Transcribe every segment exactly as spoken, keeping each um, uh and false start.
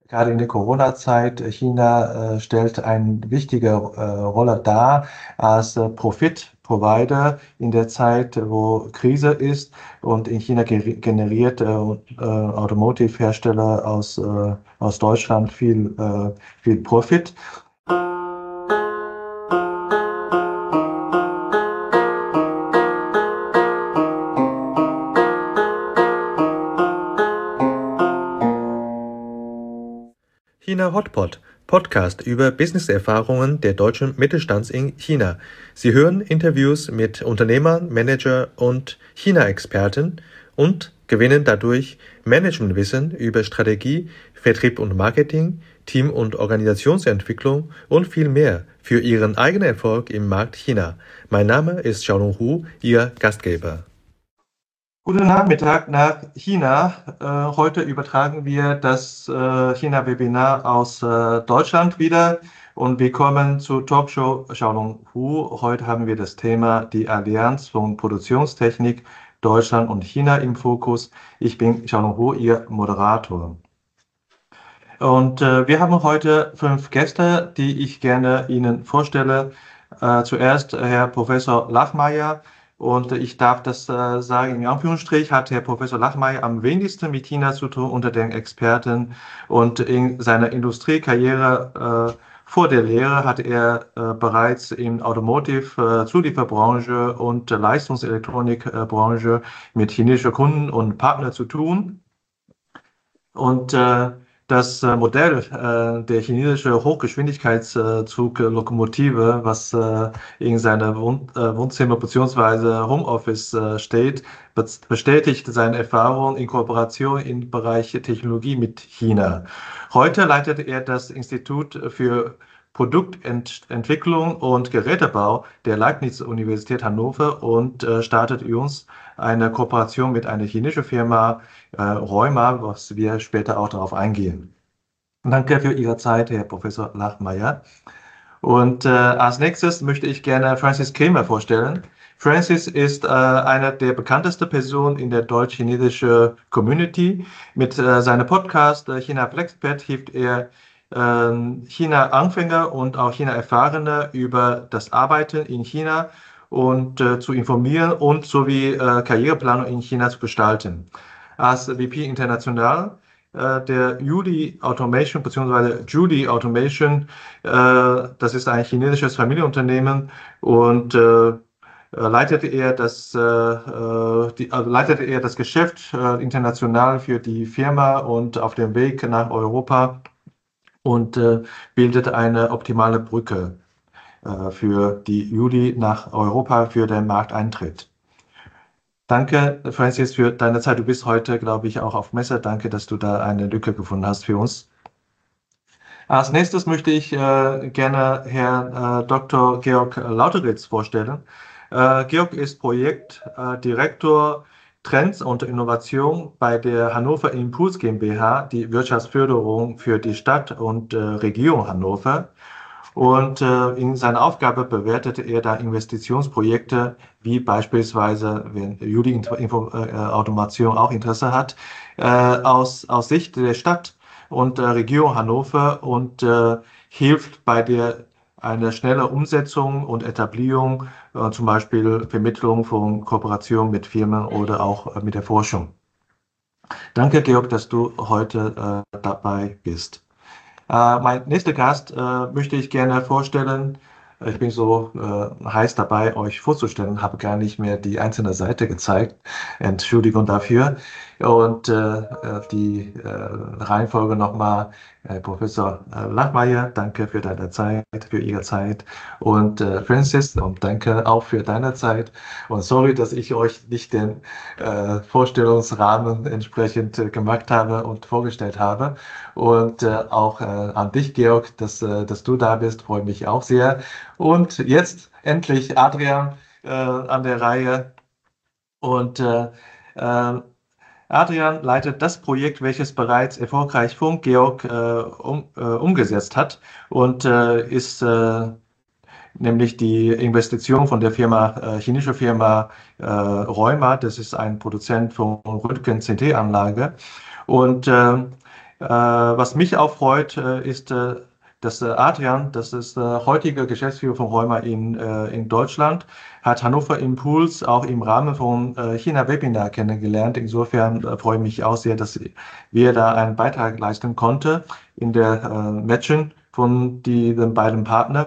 gerade in der Corona-Zeit, China äh, stellt eine wichtige äh, Rolle dar als äh, Profit-Provider in der Zeit, wo Krise ist. Und in China ge generiert äh, äh, Automotive-Hersteller aus, äh, aus Deutschland viel, äh, viel Profit. China Hotpot, Podcast über Business-Erfahrungen der deutschen Mittelstands in China. Sie hören Interviews mit Unternehmern, Manager und China-Experten und gewinnen dadurch Managementwissen über Strategie, Vertrieb und Marketing, Team- und Organisationsentwicklung und viel mehr für Ihren eigenen Erfolg im Markt China. Mein Name ist Xiaolong Hu, Ihr Gastgeber. Guten Nachmittag nach China. Äh, heute übertragen wir das äh, China-Webinar aus äh, Deutschland wieder und willkommen zur Talkshow Xiaolong Hu. Heute haben wir das Thema die Allianz von Produktionstechnik Deutschland und China im Fokus. Ich bin Xiaolong Hu, Ihr Moderator. Und äh, wir haben heute fünf Gäste, die ich gerne Ihnen vorstelle. Äh, zuerst Herr Professor Lachmeier. Und ich darf das äh, sagen, in Anführungsstrich hat Herr Professor Lachmeier am wenigsten mit China zu tun unter den Experten. Und in seiner Industriekarriere äh, vor der Lehre hat er äh, bereits in Automotive-Zulieferbranche und Leistungselektronikbranche mit chinesischen Kunden und Partnern zu tun. Und äh, das äh, Modell äh, der chinesische Hochgeschwindigkeitszuglokomotive, was äh, in seiner Wohn äh, Wohnzimmer bzw. Homeoffice äh, steht, bestätigt seine Erfahrung in Kooperation im Bereich Technologie mit China. Heute leitet er das Institut für Produktentwicklung und Gerätebau der Leibniz-Universität Hannover und äh, startet uns eine Kooperation mit einer chinesischen Firma, äh, Reuma, was wir später auch darauf eingehen. Danke für Ihre Zeit, Herr Professor Lachmeier. Und äh, als nächstes möchte ich gerne Francis Kremer vorstellen. Francis ist äh, einer der bekanntesten Personen in der deutsch-chinesischen Community. Mit äh, seinem Podcast äh, China Flexpert hilft er äh, China-Anfänger und auch China-Erfahrene über das Arbeiten in China und äh, zu informieren und sowie äh, Karriereplanung in China zu gestalten. Als V P International äh, der Yuli Automation bzw. Judy Automation, äh, das ist ein chinesisches Familienunternehmen und äh, leitete er das, äh, die, also leitete er das Geschäft äh, international für die Firma und auf dem Weg nach Europa und äh, bildete eine optimale Brücke äh, für die Juli nach Europa für den Markteintritt. Danke, Francis, für deine Zeit. Du bist heute, glaube ich, auch auf Messe. Danke, dass du da eine Lücke gefunden hast für uns. Als nächstes möchte ich äh, gerne Herrn äh, Doktor Georg Lauteritz vorstellen. Äh, Georg ist Projektdirektor Trends und Innovation bei der Hannover Impuls GmbH, die Wirtschaftsförderung für die Stadt und äh, Region Hannover. Und äh, in seiner Aufgabe bewertete er da Investitionsprojekte, wie beispielsweise, wenn Juli Info, äh, Automation auch Interesse hat, äh, aus, aus Sicht der Stadt und äh, Region Hannover und äh, hilft bei der eine schnelle Umsetzung und Etablierung, äh, zum Beispiel Vermittlung von Kooperationen mit Firmen oder auch äh, mit der Forschung. Danke, Georg, dass du heute äh, dabei bist. Äh, mein nächster Gast äh, möchte ich gerne vorstellen. Ich bin so äh, heiß dabei, euch vorzustellen, habe gar nicht mehr die einzelne Seite gezeigt. Entschuldigung dafür. Und äh, die äh, Reihenfolge nochmal. Äh, Professor äh, Lachmeier, danke für deine Zeit, für Ihre Zeit. Und äh, Francis, und danke auch für deine Zeit. Und sorry, dass ich euch nicht den äh, Vorstellungsrahmen entsprechend äh, gemacht habe und vorgestellt habe. Und äh, auch äh, an dich, Georg, dass, äh, dass du da bist, freue mich auch sehr. Und jetzt endlich Adrian äh, an der Reihe. Und äh, äh, Adrian leitet das Projekt, welches bereits erfolgreich von Georg äh, um, äh, umgesetzt hat und äh, ist äh, nämlich die Investition von der Firma, äh, chinesische Firma äh, Reuma. Das ist ein Produzent von Röntgen-C T-Anlage. Und äh, Äh, was mich auch freut, äh, ist, äh, dass äh, Adrian, das ist der heutige Geschäftsführer von Reuma in, äh, in Deutschland, hat Hannover Impuls auch im Rahmen von äh, China Webinar kennengelernt. Insofern äh, freue ich mich auch sehr, dass wir da einen Beitrag leisten konnten in der äh, Matching von die, den beiden Partnern.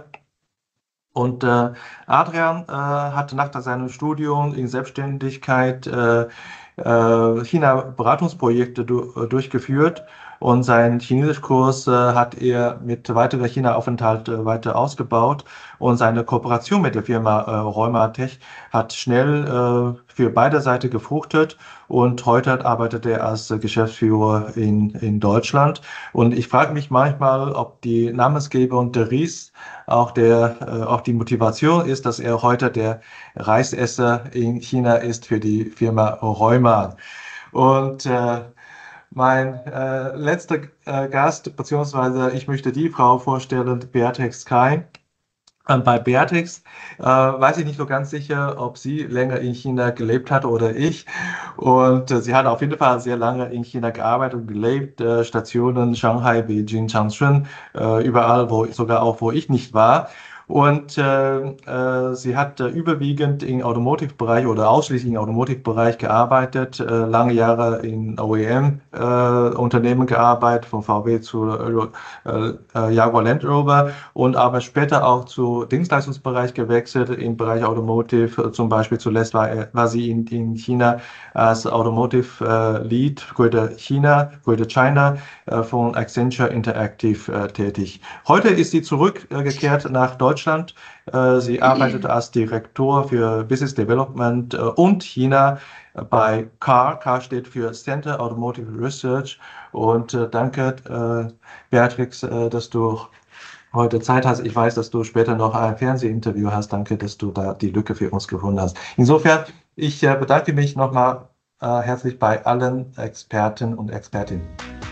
Und äh, Adrian äh, hat nach seinem Studium in Selbstständigkeit äh, äh, China-Beratungsprojekte du, äh, durchgeführt und seinen Chinesischkurs äh, hat er mit weiterer China-Aufenthalt äh, weiter ausgebaut und seine Kooperation mit der Firma äh, Rheumatech hat schnell äh, für beide Seiten gefruchtet und heute arbeitet er als äh, Geschäftsführer in, in Deutschland. Und ich frage mich manchmal, ob die Namensgebung der Ries auch, der, äh, auch die Motivation ist, dass er heute der Reisesser in China ist für die Firma Reuma. Und äh, mein äh, letzter äh, Gast, beziehungsweise ich möchte die Frau vorstellen, Beatrix Kai. Ähm, Bei Beatrix äh, weiß ich nicht so ganz sicher, ob sie länger in China gelebt hat oder ich. Und äh, sie hat auf jeden Fall sehr lange in China gearbeitet und gelebt. Äh, Stationen Shanghai, Beijing, Changchun, äh, überall, wo sogar auch wo ich nicht war. Und äh, äh, sie hat äh, überwiegend im Automotive-Bereich oder ausschließlich im Automotive-Bereich gearbeitet, äh, lange Jahre in O E M-Unternehmen gearbeitet, von V W zu äh, äh, Jaguar Land Rover und aber später auch zu Dienstleistungsbereich gewechselt im Bereich Automotive. Zum Beispiel zuletzt war, er, war sie in, in China als Automotive äh, Lead Greater China, Greater China äh, von Accenture Interactive äh, tätig. Heute ist sie zurückgekehrt nach Deutschland. Äh, sie arbeitet als Direktor für Business Development äh, und China bei C A R. C A R steht für Center Automotive Research. Und äh, danke, äh, Beatrix, äh, dass du heute Zeit hast. Ich weiß, dass du später noch ein Fernsehinterview hast. Danke, dass du da die Lücke für uns gefunden hast. Insofern, ich äh, bedanke mich nochmal äh, herzlich bei allen Experten und Expertinnen.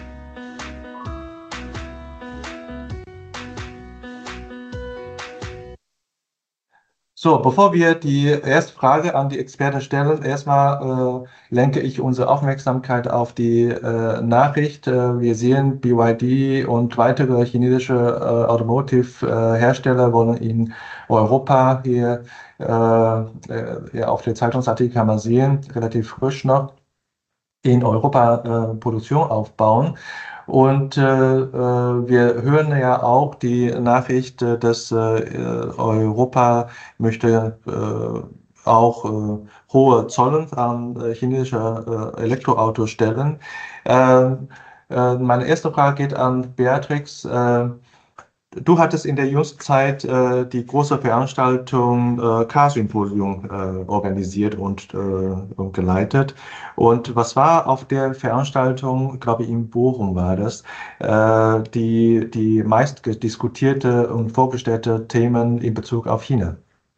So, bevor wir die erste Frage an die Experten stellen, erstmal äh, lenke ich unsere Aufmerksamkeit auf die äh, Nachricht. Äh, wir sehen, B Y D und weitere chinesische äh, Automotive-Hersteller wollen in Europa hier, äh, äh, ja, auf der Zeitungsartikel kann man sehen, relativ frisch noch, in Europa äh, Produktion aufbauen. Und äh, äh, wir hören ja auch die Nachricht, äh, dass äh, Europa möchte äh, auch äh, hohe Zollen an äh, chinesische äh, Elektroautos stellen. Ähm, äh, meine erste Frage geht an Beatrix. Äh, Du hattest in der jüngsten Zeit äh, die große Veranstaltung äh, Chaos-Symposium äh, organisiert und, äh, und geleitet. Und was war auf der Veranstaltung, glaube ich, in Bochum war das, äh, die, die meist diskutierte und vorgestellte Themen in Bezug auf China?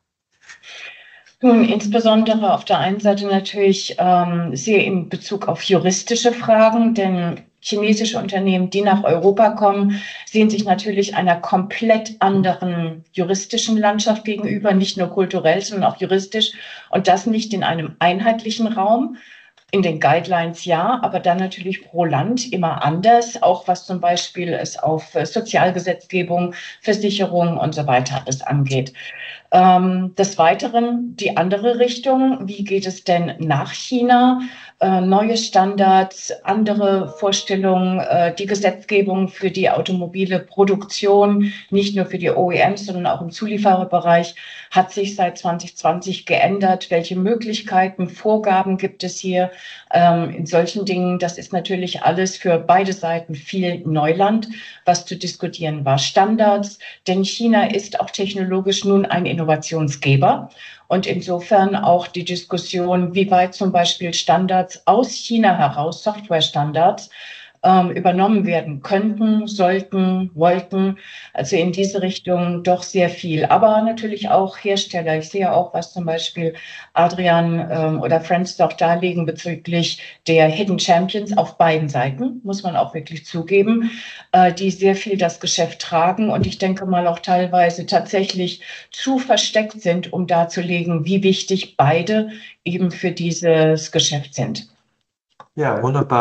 Nun, insbesondere auf der einen Seite natürlich ähm, sehr in Bezug auf juristische Fragen, denn chinesische Unternehmen, die nach Europa kommen, sehen sich natürlich einer komplett anderen juristischen Landschaft gegenüber, nicht nur kulturell, sondern auch juristisch, und das nicht in einem einheitlichen Raum. In den Guidelines ja, aber dann natürlich pro Land immer anders, auch was zum Beispiel es auf Sozialgesetzgebung, Versicherung und so weiter alles angeht. Ähm, des Weiteren die andere Richtung, wie geht es denn nach China? Äh, neue Standards, andere Vorstellungen, äh, die Gesetzgebung für die automobile Produktion, nicht nur für die O E Ms, sondern auch im Zuliefererbereich, hat sich seit zwanzig zwanzig geändert. Welche Möglichkeiten, Vorgaben gibt es hier ähm, in solchen Dingen? Das ist natürlich alles für beide Seiten viel Neuland, was zu diskutieren war. Standards, denn China ist auch technologisch nun ein Innovationsgeber. Und insofern auch die Diskussion, wie weit zum Beispiel Standards aus China heraus, Softwarestandards, ähm, übernommen werden könnten, sollten, wollten. Also in diese Richtung doch sehr viel. Aber natürlich auch Hersteller. Ich sehe auch, was zum Beispiel Adrian ähm, oder Friends doch darlegen bezüglich der Hidden Champions auf beiden Seiten, muss man auch wirklich zugeben, äh, die sehr viel das Geschäft tragen und ich denke mal auch teilweise tatsächlich zu versteckt sind, um darzulegen, wie wichtig beide eben für dieses Geschäft sind. Ja, wunderbar.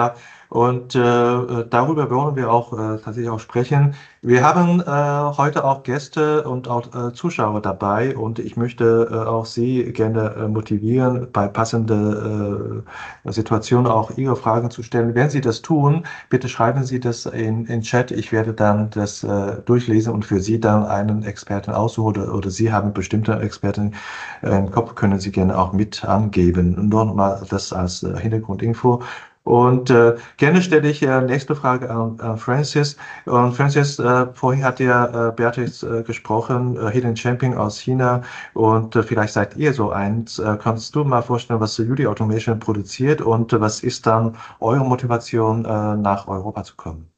Und äh, darüber wollen wir auch äh, tatsächlich auch sprechen. Wir haben äh, heute auch Gäste und auch äh, Zuschauer dabei und ich möchte äh, auch Sie gerne äh, motivieren, bei passender äh, Situation auch Ihre Fragen zu stellen. Wenn Sie das tun, bitte schreiben Sie das in, in Chat. Ich werde dann das äh, durchlesen und für Sie dann einen Experten aussuchen oder, oder Sie haben bestimmte Experten äh, im Kopf, können Sie gerne auch mit angeben. Nur nochmal das als äh, Hintergrundinfo. Und äh, gerne stelle ich äh, nächste Frage an, an Francis. Und Francis, äh, vorhin hat ja äh, Beatrice äh, gesprochen, äh, Hidden Champion aus China. Und äh, vielleicht seid ihr so eins. Äh, kannst du mal vorstellen, was Yuli Automation produziert und äh, was ist dann eure Motivation, äh, nach Europa zu kommen?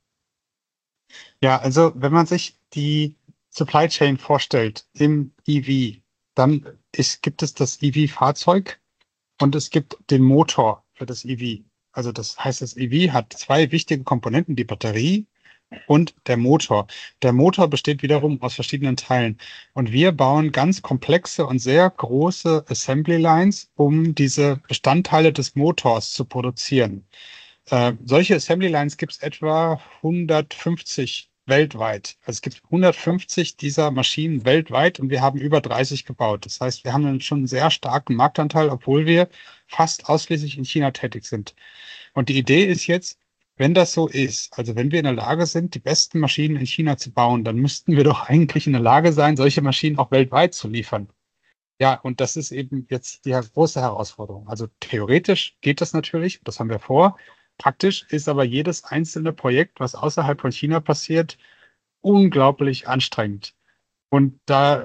Ja, also wenn man sich die Supply Chain vorstellt im E V, dann ist, gibt es das E V-Fahrzeug und es gibt den Motor für das E V. Also das heißt, das E V hat zwei wichtige Komponenten, die Batterie und der Motor. Der Motor besteht wiederum aus verschiedenen Teilen. Und wir bauen ganz komplexe und sehr große Assembly Lines, um diese Bestandteile des Motors zu produzieren. Äh, solche Assembly Lines gibt es etwa hundertfünfzig weltweit. Also es gibt hundertfünfzig dieser Maschinen weltweit und wir haben über dreißig gebaut. Das heißt, wir haben dann schon einen sehr starken Marktanteil, obwohl wir fast ausschließlich in China tätig sind. Und die Idee ist jetzt, wenn das so ist, also wenn wir in der Lage sind, die besten Maschinen in China zu bauen, dann müssten wir doch eigentlich in der Lage sein, solche Maschinen auch weltweit zu liefern. Ja, und das ist eben jetzt die große Herausforderung. Also theoretisch geht das natürlich, das haben wir vor. Praktisch ist aber jedes einzelne Projekt, was außerhalb von China passiert, unglaublich anstrengend. Und da,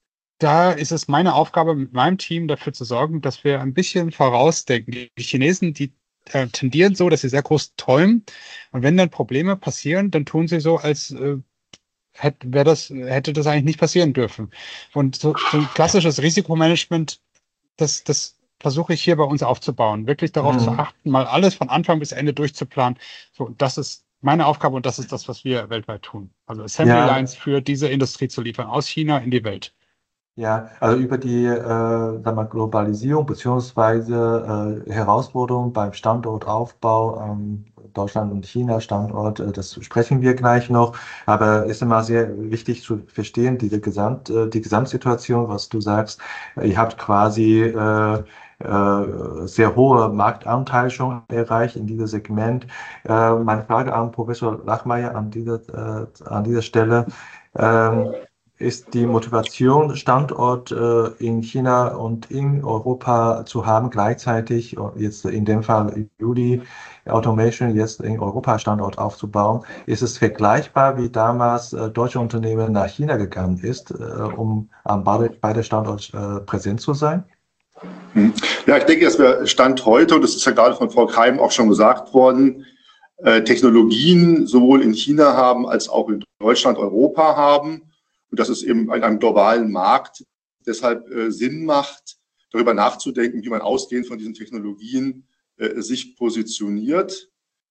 da ist es meine Aufgabe mit meinem Team dafür zu sorgen, dass wir ein bisschen vorausdenken. Die Chinesen, die äh, tendieren so, dass sie sehr groß träumen. Und wenn dann Probleme passieren, dann tun sie so, als äh, hätte, wär das, hätte das eigentlich nicht passieren dürfen. Und so, so ein klassisches Risikomanagement, das, das versuche ich hier bei uns aufzubauen, wirklich darauf zu Mhm. achten, mal alles von Anfang bis Ende durchzuplanen. So, das ist meine Aufgabe und das ist das, was wir weltweit tun. Also Assembly Ja, Lines für diese Industrie zu liefern, aus China in die Welt. ja, also über die äh, sagen wir, Globalisierung beziehungsweise äh, Herausforderungen beim Standortaufbau am Deutschland- und China-Standort, äh, das sprechen wir gleich noch. Aber ist immer sehr wichtig zu verstehen, diese Gesamt, äh, die Gesamtsituation, was du sagst. Ihr habt quasi äh, äh, sehr hohe Marktanteil schon erreicht in diesem Segment. Äh, meine Frage an Professor Lachmeier an dieser, äh, an dieser Stelle. Ähm, Ist die Motivation, Standort äh, in China und in Europa zu haben, gleichzeitig, und jetzt in dem Fall Yuli Automation, jetzt in Europa Standort aufzubauen, ist es vergleichbar, wie damals äh, deutsche Unternehmen nach China gegangen ist, äh, um an beide, beide Standorte äh, präsent zu sein? Ja, ich denke, dass wir Stand heute, und das ist ja gerade von Frau Keim auch schon gesagt worden, äh, Technologien sowohl in China haben als auch in Deutschland, Europa haben. Und dass es eben in einem globalen Markt deshalb äh, Sinn macht, darüber nachzudenken, wie man ausgehend von diesen Technologien äh, sich positioniert.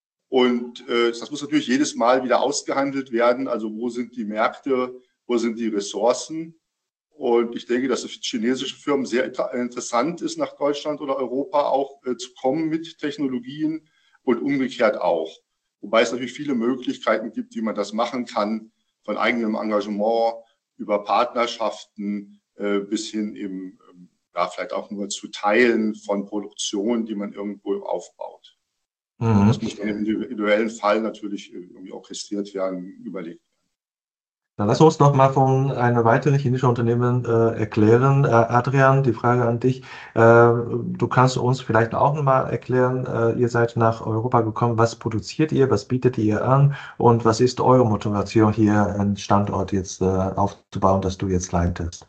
Und äh, das muss natürlich jedes Mal wieder ausgehandelt werden. Also wo sind die Märkte, wo sind die Ressourcen? Und ich denke, dass es für chinesische Firmen sehr interessant ist, nach Deutschland oder Europa auch äh, zu kommen mit Technologien und umgekehrt auch. Wobei es natürlich viele Möglichkeiten gibt, wie man das machen kann, von eigenem Engagement über Partnerschaften äh, bis hin eben, ähm, ja, vielleicht auch nur zu Teilen von Produktion, die man irgendwo aufbaut. Mhm. Das muss dann im individuellen Fall natürlich irgendwie orchestriert werden, überlegt werden. Dann lass uns noch mal von einem weiteren chinesischen Unternehmen äh, erklären. Äh, Adrian, die Frage an dich. Äh, du kannst uns vielleicht auch noch mal erklären, äh, ihr seid nach Europa gekommen. Was produziert ihr? Was bietet ihr an? Und was ist eure Motivation, hier einen Standort jetzt äh, aufzubauen, das du jetzt leitest?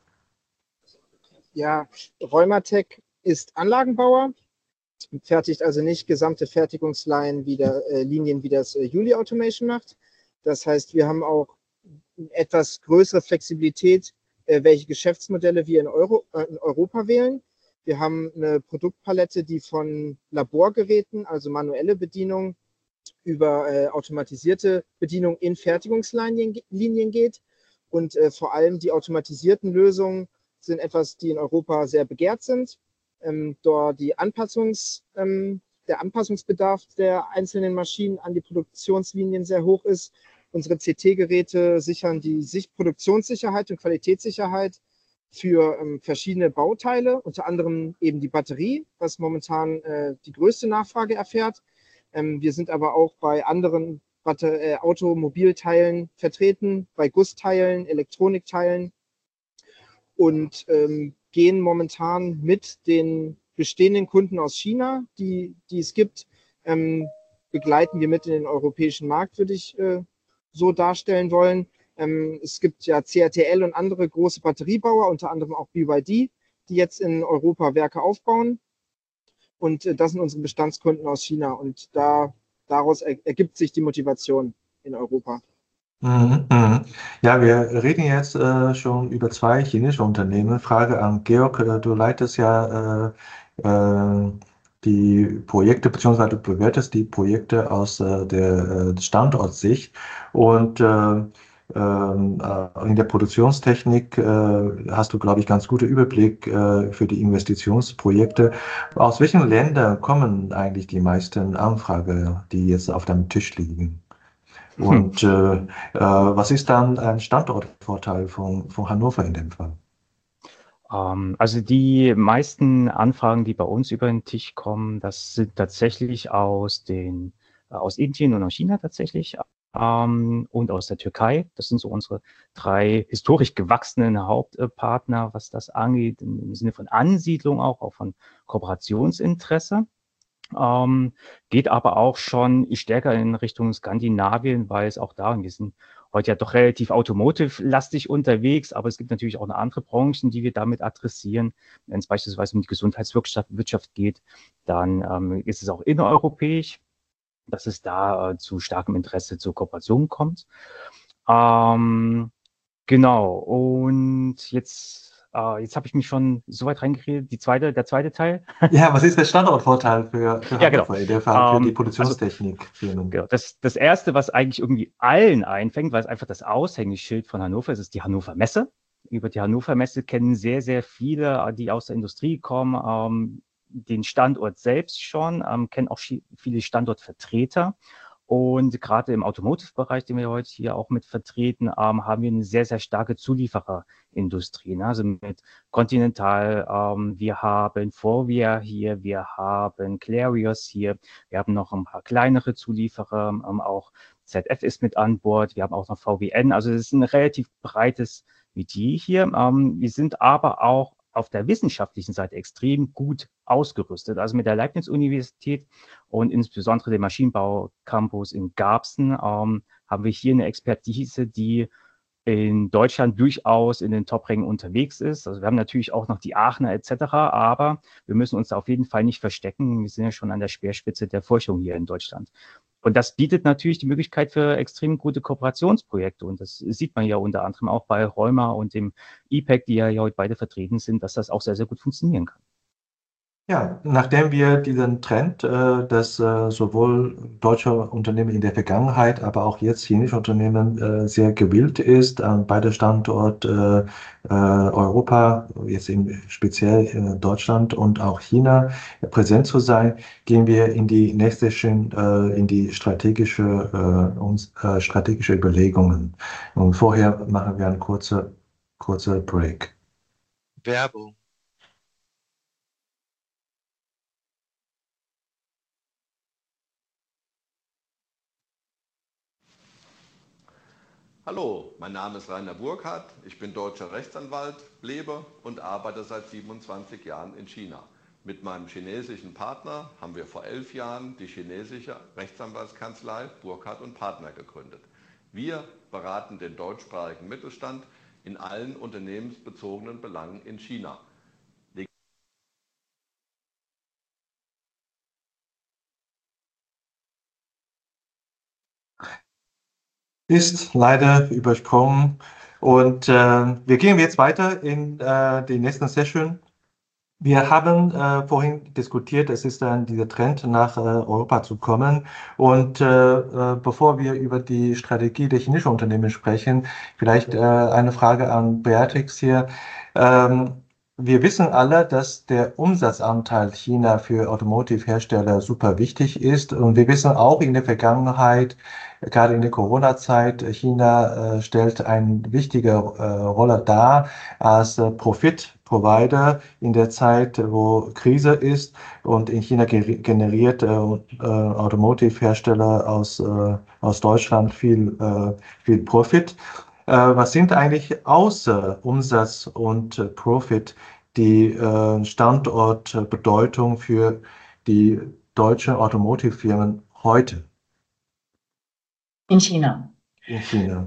Ja, Rheumatec ist Anlagenbauer, fertigt also nicht gesamte Fertigungslinien wie der, äh, Linien, wie das äh, Yuli Automation macht. Das heißt, wir haben auch etwas größere Flexibilität, äh, welche Geschäftsmodelle wir in, Euro, äh, in Europa wählen. Wir haben eine Produktpalette, die von Laborgeräten, also manuelle Bedienung, über äh, automatisierte Bedienung in Fertigungslinien Linien geht. Und äh, vor allem die automatisierten Lösungen sind etwas, die in Europa sehr begehrt sind. Ähm, dort die Anpassungsmöglichkeiten der Anpassungsbedarf der einzelnen Maschinen an die Produktionslinien sehr hoch ist. Unsere C T-Geräte sichern die Sich- Produktionssicherheit und Qualitätssicherheit für ähm, verschiedene Bauteile, unter anderem eben die Batterie, was momentan äh, die größte Nachfrage erfährt. Ähm, wir sind aber auch bei anderen Batter- äh, Automobilteilen vertreten, bei Gussteilen, Elektronikteilen und ähm, gehen momentan mit den bestehenden Kunden aus China, die, die es gibt, ähm, begleiten wir mit in den europäischen Markt, würde ich äh, so darstellen wollen. Ähm, es gibt ja C A T L und andere große Batteriebauer, unter anderem auch B Y D, die jetzt in Europa Werke aufbauen. Und äh, das sind unsere Bestandskunden aus China. Und da, daraus er, ergibt sich die Motivation in Europa. Mhm, mhm. Ja, wir reden jetzt äh, schon über zwei chinesische Unternehmen. Frage an Georg, äh, du leitest ja äh, äh, die Projekte, beziehungsweise du bewertest die Projekte aus äh, der äh, Standortsicht und äh, ähm, äh, in der Produktionstechnik äh, hast du, glaube ich, ganz guten Überblick äh, für die Investitionsprojekte. Aus welchen Ländern kommen eigentlich die meisten Anfragen, die jetzt auf deinem Tisch liegen? Und äh, äh, was ist dann ein Standortvorteil von, von Hannover in dem Fall? Ähm, also die meisten Anfragen, die bei uns über den Tisch kommen, das sind tatsächlich aus den, äh, aus Indien und aus China tatsächlich, ähm, und aus der Türkei. Das sind so unsere drei historisch gewachsenen Hauptpartner, was das angeht, im Sinne von Ansiedlung auch, auch von Kooperationsinteresse. Ähm, geht aber auch schon stärker in Richtung Skandinavien, weil es auch da, wir sind heute ja doch relativ automotive-lastig unterwegs, aber es gibt natürlich auch noch andere Branchen, die wir damit adressieren. Wenn es beispielsweise um die Gesundheitswirtschaft Wirtschaft geht, dann ähm, ist es auch innereuropäisch, dass es da äh, zu starkem Interesse zur Kooperation kommt. Ähm, genau, und jetzt Uh, jetzt habe ich mich schon so weit reingeredet. Die zweite, der zweite Teil. Ja, was ist der Standortvorteil für, für Ja, genau. Hannover, in der Fall für die Ähm, also, Produktionstechnik-Firmen? genau. Das, das Erste, was eigentlich irgendwie allen einfängt, weil es einfach das Aushängeschild von Hannover ist, ist die Hannover Messe. Über die Hannover Messe kennen sehr, sehr viele, die aus der Industrie kommen, ähm, den Standort selbst schon, ähm, kennen auch viele Standortvertreter. Und gerade im Automotive-Bereich, den wir heute hier auch mit vertreten, ähm, haben wir eine sehr, sehr starke Zuliefererindustrie. Ne? Also mit Continental, ähm, wir haben Forvia hier, wir haben Clarios hier, wir haben noch ein paar kleinere Zulieferer, ähm, auch Z F ist mit an Bord, wir haben auch noch V W N. Also es ist ein relativ breites Metier hier. Ähm, wir sind aber auch auf der wissenschaftlichen Seite extrem gut ausgerüstet. Also mit der Leibniz-Universität und insbesondere dem Maschinenbau-Campus in Garbsen ähm, haben wir hier eine Expertise, die in Deutschland durchaus in den Top-Rängen unterwegs ist. Also wir haben natürlich auch noch die Aachener et cetera, aber wir müssen uns da auf jeden Fall nicht verstecken. Wir sind ja schon an der Speerspitze der Forschung hier in Deutschland. Und das bietet natürlich die Möglichkeit für extrem gute Kooperationsprojekte. Und das sieht man ja unter anderem auch bei Reuma und dem I P E C, die ja heute beide vertreten sind, dass das auch sehr, sehr gut funktionieren kann. Ja, nachdem wir diesen Trend, äh, dass äh, sowohl deutsche Unternehmen in der Vergangenheit, aber auch jetzt chinesische Unternehmen äh, sehr gewillt ist, an beide Standorte äh, äh, Europa, jetzt im speziell äh, Deutschland und auch China äh, präsent zu sein, gehen wir in die nächste äh, in die strategische äh, uns, äh, strategische Überlegungen. Und vorher machen wir einen kurzen kurze Break. Werbung. Hallo, mein Name ist Rainer Burkhardt, ich bin deutscher Rechtsanwalt, lebe und arbeite seit siebenundzwanzig Jahren in China. Mit meinem chinesischen Partner haben wir vor elf Jahren die chinesische Rechtsanwaltskanzlei Burkhardt und Partner gegründet. Wir beraten den deutschsprachigen Mittelstand in allen unternehmensbezogenen Belangen in China. Ist leider übersprungen. Und äh, wir gehen jetzt weiter in äh, die nächsten Session. Wir haben äh, vorhin diskutiert, es ist dann dieser Trend, nach äh, Europa zu kommen. Und äh, äh, bevor wir über die Strategie der chinesischen Unternehmen sprechen, vielleicht äh, eine Frage an Beatrix hier. Ähm, wir wissen alle, dass der Umsatzanteil China für Automotive-Hersteller super wichtig ist. Und wir wissen auch in der Vergangenheit, gerade in der Corona-Zeit, China äh, stellt eine wichtige äh, Rolle dar als äh, Profit-Provider in der Zeit, wo Krise ist. Und in China ge generiert äh, äh, Automotive-Hersteller aus, äh, aus Deutschland viel, äh, viel Profit. Äh, was sind eigentlich außer Umsatz und äh, Profit die äh, Standortbedeutung für die deutschen Automotive-Firmen heute? In China. In China.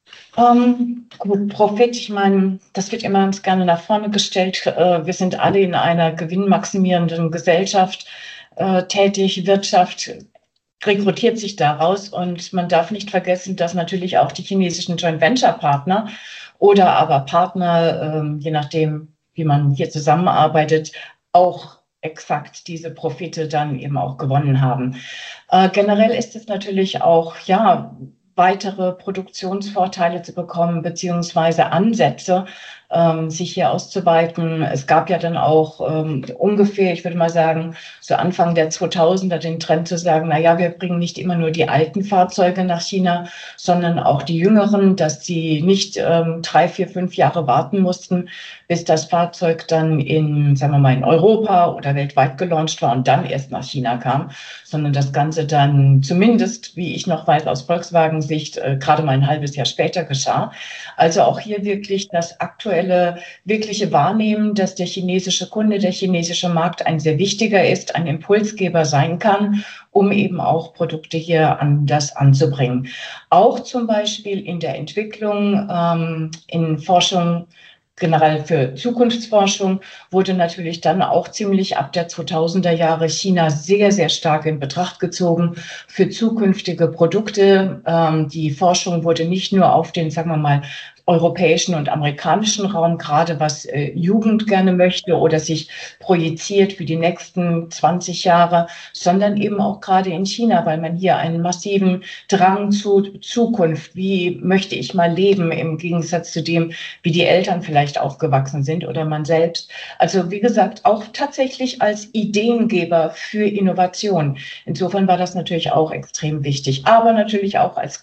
Ähm, gut, Profit, ich meine, das wird immer ganz gerne nach vorne gestellt. Äh, wir sind alle in einer gewinnmaximierenden Gesellschaft äh, tätig. Wirtschaft rekrutiert sich daraus und man darf nicht vergessen, dass natürlich auch die chinesischen Joint Venture Partner oder aber Partner, äh, je nachdem, wie man hier zusammenarbeitet, auch exakt diese Profite dann eben auch gewonnen haben. Äh, generell ist es natürlich auch, ja, weitere Produktionsvorteile zu bekommen, beziehungsweise Ansätze, ähm, sich hier auszuweiten. Es gab ja dann auch ähm, ungefähr, ich würde mal sagen, so Anfang der zweitausender den Trend zu sagen, na ja, wir bringen nicht immer nur die alten Fahrzeuge nach China, sondern auch die jüngeren, dass sie nicht ähm, drei, vier, fünf Jahre warten mussten, bis das Fahrzeug dann in, sagen wir mal, in Europa oder weltweit gelauncht war und dann erst nach China kam, sondern das Ganze dann zumindest, wie ich noch weiß, aus Volkswagen-Sicht äh, gerade mal ein halbes Jahr später geschah. Also auch hier wirklich das aktuelle, wirkliche Wahrnehmen, dass der chinesische Kunde, der chinesische Markt ein sehr wichtiger ist, ein Impulsgeber sein kann, um eben auch Produkte hier anders anzubringen. Auch zum Beispiel in der Entwicklung, ähm, in Forschung, generell für Zukunftsforschung wurde natürlich dann auch ziemlich ab der zweitausender Jahre China sehr, sehr stark in Betracht gezogen für zukünftige Produkte. Ähm, die Forschung wurde nicht nur auf den, sagen wir mal, europäischen und amerikanischen Raum, gerade was äh, Jugend gerne möchte oder sich projiziert für die nächsten zwanzig Jahre, sondern eben auch gerade in China, weil man hier einen massiven Drang zu Zukunft, wie möchte ich mal leben, im Gegensatz zu dem, wie die Eltern vielleicht aufgewachsen sind oder man selbst. Also wie gesagt, auch tatsächlich als Ideengeber für Innovation. Insofern war das natürlich auch extrem wichtig, aber natürlich auch als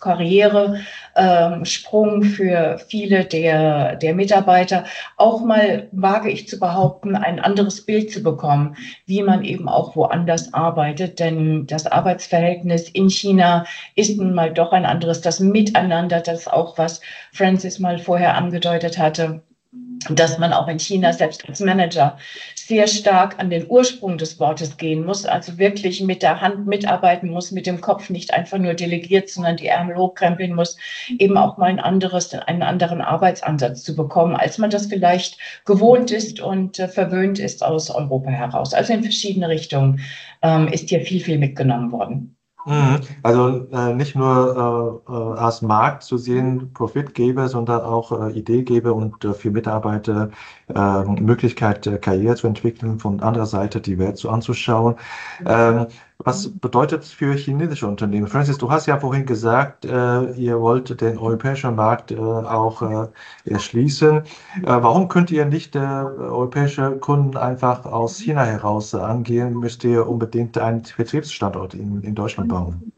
Karrieresprung ähm, für viele der, der Mitarbeiter, auch mal, wage ich zu behaupten, ein anderes Bild zu bekommen, wie man eben auch woanders arbeitet. Denn das Arbeitsverhältnis in China ist nun mal doch ein anderes. Das Miteinander, das auch, was Francis mal vorher angedeutet hatte, dass man auch in China selbst als Manager sehr stark an den Ursprung des Wortes gehen muss, also wirklich mit der Hand mitarbeiten muss, mit dem Kopf nicht einfach nur delegiert, sondern die Ärmel hochkrempeln muss, eben auch mal ein anderes, einen anderen Arbeitsansatz zu bekommen, als man das vielleicht gewohnt ist und äh, verwöhnt ist aus Europa heraus. Also in verschiedene Richtungen ähm, ist hier viel, viel mitgenommen worden. Also äh, nicht nur äh, äh, als Markt zu sehen, Profitgeber, sondern auch äh, Ideegeber und äh, für Mitarbeiter äh, Möglichkeit, äh, Karriere zu entwickeln, von anderer Seite die Welt so anzuschauen. Ähm, was bedeutet es für chinesische Unternehmen? Francis, du hast ja vorhin gesagt, äh, ihr wollt den europäischen Markt äh, auch äh, erschließen. Äh, warum könnt ihr nicht äh, europäische Kunden einfach aus China heraus äh, angehen? Müsst ihr unbedingt einen Vertriebsstandort in, in Deutschland bauen?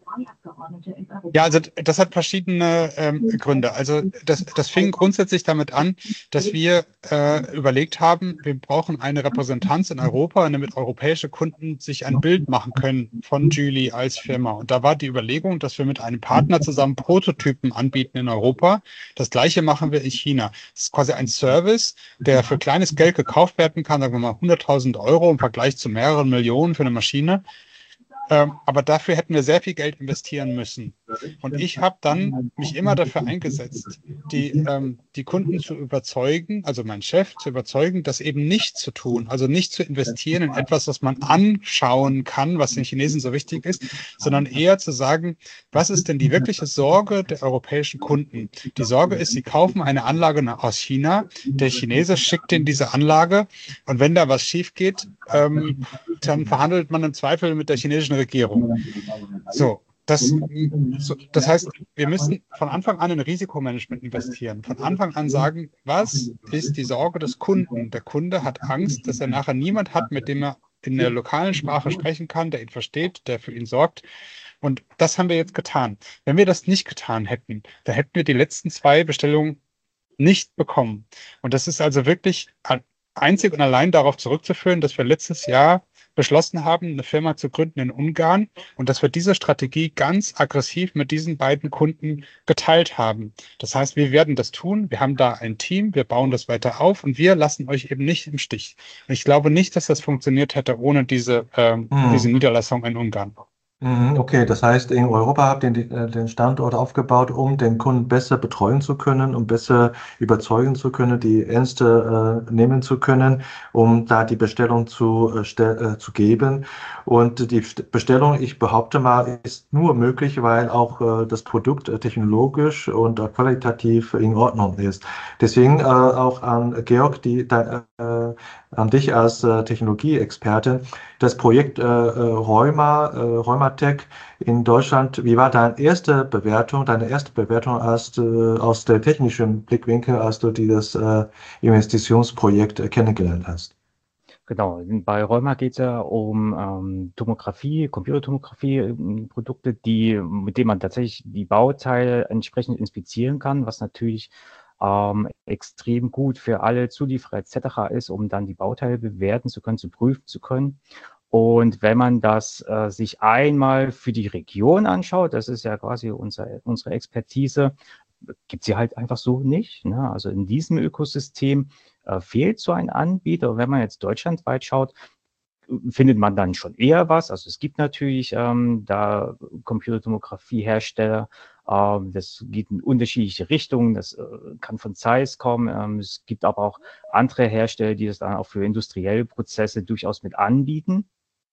Ja, also das hat verschiedene ähm, Gründe. Also das, das fing grundsätzlich damit an, dass wir äh, überlegt haben, wir brauchen eine Repräsentanz in Europa, damit europäische Kunden sich ein Bild machen können von Geely als Firma. Und da war die Überlegung, dass wir mit einem Partner zusammen Prototypen anbieten in Europa. Das Gleiche machen wir in China. Das ist quasi ein Service, der für kleines Geld gekauft werden kann, sagen wir mal hunderttausend Euro im Vergleich zu mehreren Millionen für eine Maschine. Ähm, aber dafür hätten wir sehr viel Geld investieren müssen. Und ich habe dann mich immer dafür eingesetzt, die, ähm, die Kunden zu überzeugen, also mein Chef zu überzeugen, das eben nicht zu tun, also nicht zu investieren in etwas, was man anschauen kann, was den Chinesen so wichtig ist, sondern eher zu sagen, was ist denn die wirkliche Sorge der europäischen Kunden? Die Sorge ist, sie kaufen eine Anlage aus China, der Chinese schickt ihnen diese Anlage und wenn da was schief geht, ähm, dann verhandelt man im Zweifel mit der chinesischen Regierung. So. Das, so, das heißt, wir müssen von Anfang an in Risikomanagement investieren. Von Anfang an sagen, was ist die Sorge des Kunden? Der Kunde hat Angst, dass er nachher niemand hat, mit dem er in der lokalen Sprache sprechen kann, der ihn versteht, der für ihn sorgt. Und das haben wir jetzt getan. Wenn wir das nicht getan hätten, da hätten wir die letzten zwei Bestellungen nicht bekommen. Und das ist also wirklich einzig und allein darauf zurückzuführen, dass wir letztes Jahr beschlossen haben, eine Firma zu gründen in Ungarn und dass wir diese Strategie ganz aggressiv mit diesen beiden Kunden geteilt haben. Das heißt, wir werden das tun. Wir haben da ein Team, wir bauen das weiter auf und wir lassen euch eben nicht im Stich. Ich glaube nicht, dass das funktioniert hätte ohne diese, ähm, Hm. diese Niederlassung in Ungarn. Mhm, Okay, das heißt, in Europa habt ihr den, äh, den Standort aufgebaut, um den Kunden besser betreuen zu können, um besser überzeugen zu können, die Ängste äh, nehmen zu können, um da die Bestellung zu, äh, stell, äh, zu geben. Und die St- Bestellung, ich behaupte mal, ist nur möglich, weil auch äh, das Produkt äh, technologisch und äh, qualitativ in Ordnung ist. Deswegen äh, auch an Georg, die, da, äh, an dich als äh, Technologieexpertin. Das Projekt äh, äh, Reuma, äh, Rheumatech in Deutschland, wie war deine erste Bewertung, deine erste Bewertung als, äh, aus der technischen Blickwinkel, als du dieses äh, Investitionsprojekt äh, kennengelernt hast? Genau, bei Rheuma geht es ja um ähm, Tomographie, Computertomographie, ähm, Produkte, die, mit denen man tatsächlich die Bauteile entsprechend inspizieren kann, was natürlich ähm, extrem gut für alle Zulieferer et cetera ist, um dann die Bauteile bewerten zu können, zu prüfen zu können. Und wenn man das äh, sich einmal für die Region anschaut, das ist ja quasi unser, unsere Expertise, gibt sie halt einfach so nicht. Ne? Also in diesem Ökosystem äh, fehlt so ein Anbieter. Und wenn man jetzt deutschlandweit schaut, findet man dann schon eher was. Also es gibt natürlich ähm, da Computertomographie-Hersteller, ähm, das geht in unterschiedliche Richtungen, das äh, kann von Zeiss kommen. Ähm, es gibt aber auch andere Hersteller, die das dann auch für industrielle Prozesse durchaus mit anbieten.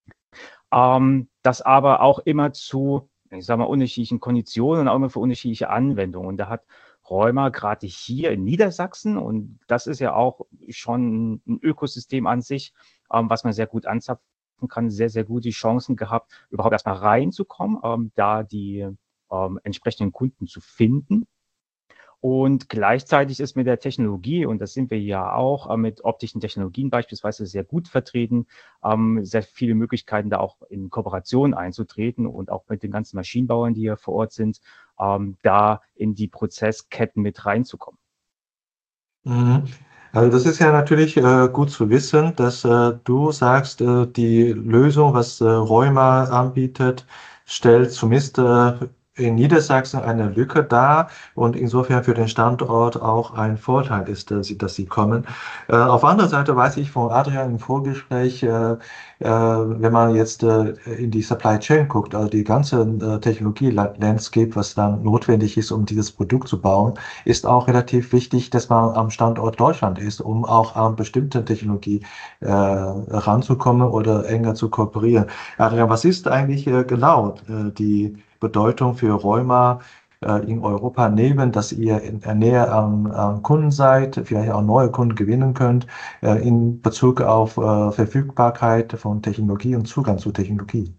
Ähm, das aber auch immer zu, ich sag mal, unterschiedlichen Konditionen und auch immer für unterschiedliche Anwendungen. Und da hat Reuma gerade hier in Niedersachsen, und das ist ja auch schon ein Ökosystem an sich, ähm, was man sehr gut anzapfen kann, sehr, sehr gute Chancen gehabt, überhaupt erstmal reinzukommen, ähm, da die ähm, entsprechenden Kunden zu finden. Und gleichzeitig ist mit der Technologie, und das sind wir ja auch äh, mit optischen Technologien beispielsweise sehr gut vertreten, ähm, sehr viele Möglichkeiten, da auch in Kooperation einzutreten und auch mit den ganzen Maschinenbauern, die hier vor Ort sind, ähm, da in die Prozessketten mit reinzukommen. Mhm. Also das ist ja natürlich äh, gut zu wissen, dass äh, du sagst, äh, die Lösung, was äh, Reuma anbietet, stellt zumindest äh, in Niedersachsen eine Lücke dar und insofern für den Standort auch ein Vorteil ist, dass sie, dass sie kommen. Äh, auf der anderen Seite weiß ich von Adrian im Vorgespräch, äh, äh, wenn man jetzt äh, in die Supply Chain guckt, also die ganze äh, Technologie-Landscape, was dann notwendig ist, um dieses Produkt zu bauen, ist auch relativ wichtig, dass man am Standort Deutschland ist, um auch an bestimmte Technologie äh, ranzukommen oder enger zu kooperieren. Adrian, was ist eigentlich äh, genau äh, die Bedeutung für Reuma äh, in Europa, neben, dass ihr in, äh, näher am, am Kunden seid, vielleicht auch neue Kunden gewinnen könnt, äh, in Bezug auf äh, Verfügbarkeit von Technologie und Zugang zu Technologie?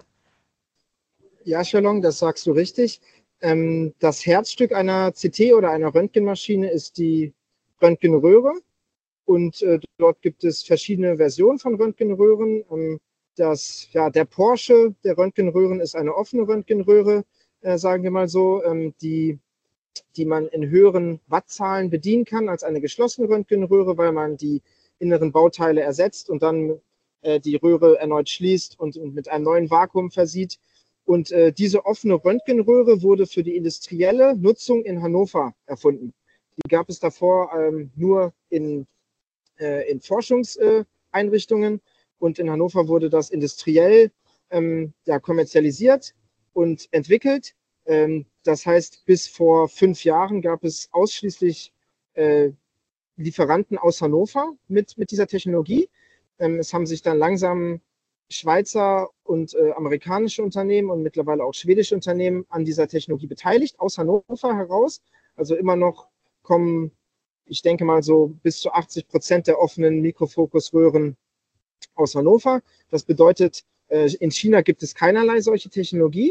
Ja, Shalom, das sagst du richtig. Ähm, das Herzstück einer C T oder einer Röntgenmaschine ist die Röntgenröhre. Und äh, dort gibt es verschiedene Versionen von Röntgenröhren. Ähm, das, ja, der Porsche der Röntgenröhren ist eine offene Röntgenröhre, äh, sagen wir mal so, ähm, die, die man in höheren Wattzahlen bedienen kann als eine geschlossene Röntgenröhre, weil man die inneren Bauteile ersetzt und dann äh, die Röhre erneut schließt und, und mit einem neuen Vakuum versieht. Und äh, diese offene Röntgenröhre wurde für die industrielle Nutzung in Hannover erfunden. Die gab es davor ähm, nur in, äh, in Forschungseinrichtungen. Und in Hannover wurde das industriell ähm, ja, kommerzialisiert und entwickelt. Ähm, das heißt, bis vor fünf Jahren gab es ausschließlich äh, Lieferanten aus Hannover mit, mit dieser Technologie. Ähm, es haben sich dann langsam Schweizer und äh, amerikanische Unternehmen und mittlerweile auch schwedische Unternehmen an dieser Technologie beteiligt, aus Hannover heraus. Also immer noch kommen, ich denke mal so bis zu achtzig Prozent der offenen Mikrofokusröhren aus Hannover. Das bedeutet, äh, in China gibt es keinerlei solche Technologie.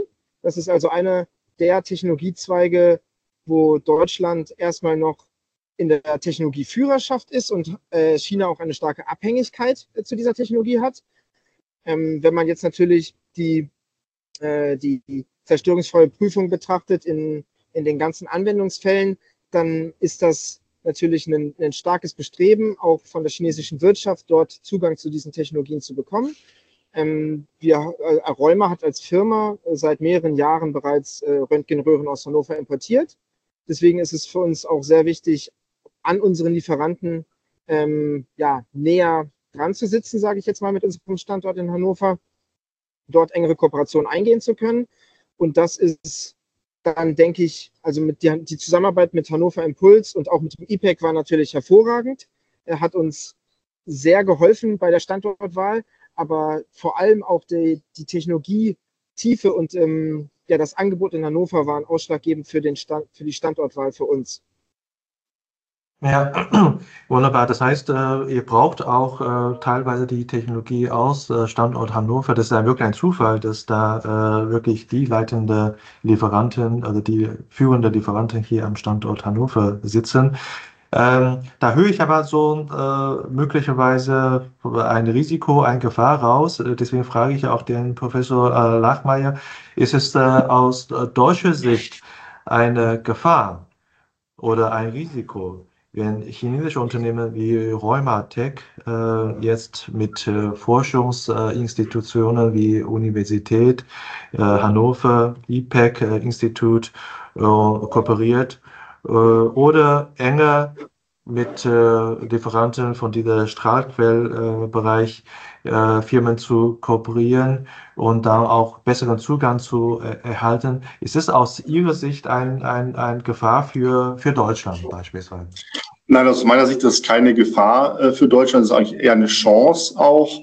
Das ist also einer der Technologiezweige, wo Deutschland erstmal noch in der Technologieführerschaft ist und äh, China auch eine starke Abhängigkeit äh, zu dieser Technologie hat. Ähm, wenn man jetzt natürlich die, äh, die, die zerstörungsfreie Prüfung betrachtet in, in den ganzen Anwendungsfällen, dann ist das natürlich ein, ein starkes Bestreben, auch von der chinesischen Wirtschaft dort Zugang zu diesen Technologien zu bekommen. Ähm, wir, äh, Aroima hat als Firma äh, seit mehreren Jahren bereits äh, Röntgenröhren aus Hannover importiert. Deswegen ist es für uns auch sehr wichtig, an unseren Lieferanten ähm, ja, näher dran zu sitzen, sage ich jetzt mal, mit unserem Standort in Hannover, dort engere Kooperationen eingehen zu können. Und das ist dann, denke ich, also mit die, die Zusammenarbeit mit Hannover Impuls und auch mit dem I P E C war natürlich hervorragend. Er hat uns sehr geholfen bei der Standortwahl, aber vor allem auch die, die Technologietiefe und ähm, ja, das Angebot in Hannover waren ausschlaggebend für, den Stand, für die Standortwahl für uns. Ja, wunderbar. Das heißt, äh, ihr braucht auch äh, teilweise die Technologie aus äh, Standort Hannover. Das ist ja wirklich ein Zufall, dass da äh, wirklich die leitende Lieferantin, also die führende Lieferantin hier am Standort Hannover sitzen. Ähm, da höre ich aber so äh, möglicherweise ein Risiko, eine Gefahr raus. Äh, Deswegen frage ich auch den Professor äh, Lachmeier, ist es äh, aus äh, deutscher Sicht eine Gefahr oder ein Risiko, wenn chinesische Unternehmen wie Rheumatech äh, jetzt mit äh, Forschungsinstitutionen wie Universität äh, Hannover, I P E C äh, Institut äh, kooperiert äh, oder enger mit äh, Lieferanten von dieser Strahlquellbereich äh, Firmen zu kooperieren und da auch besseren Zugang zu äh, erhalten. Ist es aus Ihrer Sicht ein, ein, ein Gefahr für, für Deutschland beispielsweise? Nein, aus meiner Sicht ist es keine Gefahr äh, für Deutschland, es ist eigentlich eher eine Chance auch,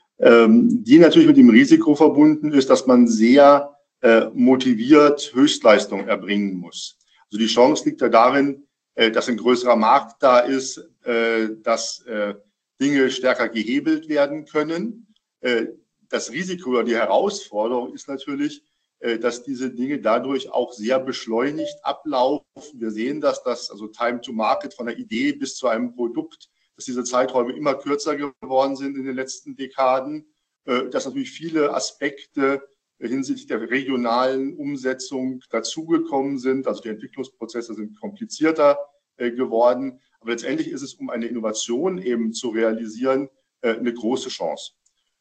ähm, die natürlich mit dem Risiko verbunden ist, dass man sehr äh, motiviert Höchstleistung erbringen muss. Also die Chance liegt ja darin, äh, dass ein größerer Markt da ist, äh, dass äh, Dinge stärker gehebelt werden können. Äh, das Risiko oder die Herausforderung ist natürlich, dass diese Dinge dadurch auch sehr beschleunigt ablaufen. Wir sehen das, dass also Time to Market von der Idee bis zu einem Produkt, dass diese Zeiträume immer kürzer geworden sind in den letzten Dekaden, dass natürlich viele Aspekte hinsichtlich der regionalen Umsetzung dazugekommen sind. Also die Entwicklungsprozesse sind komplizierter geworden. Aber letztendlich ist es, um eine Innovation eben zu realisieren, eine große Chance.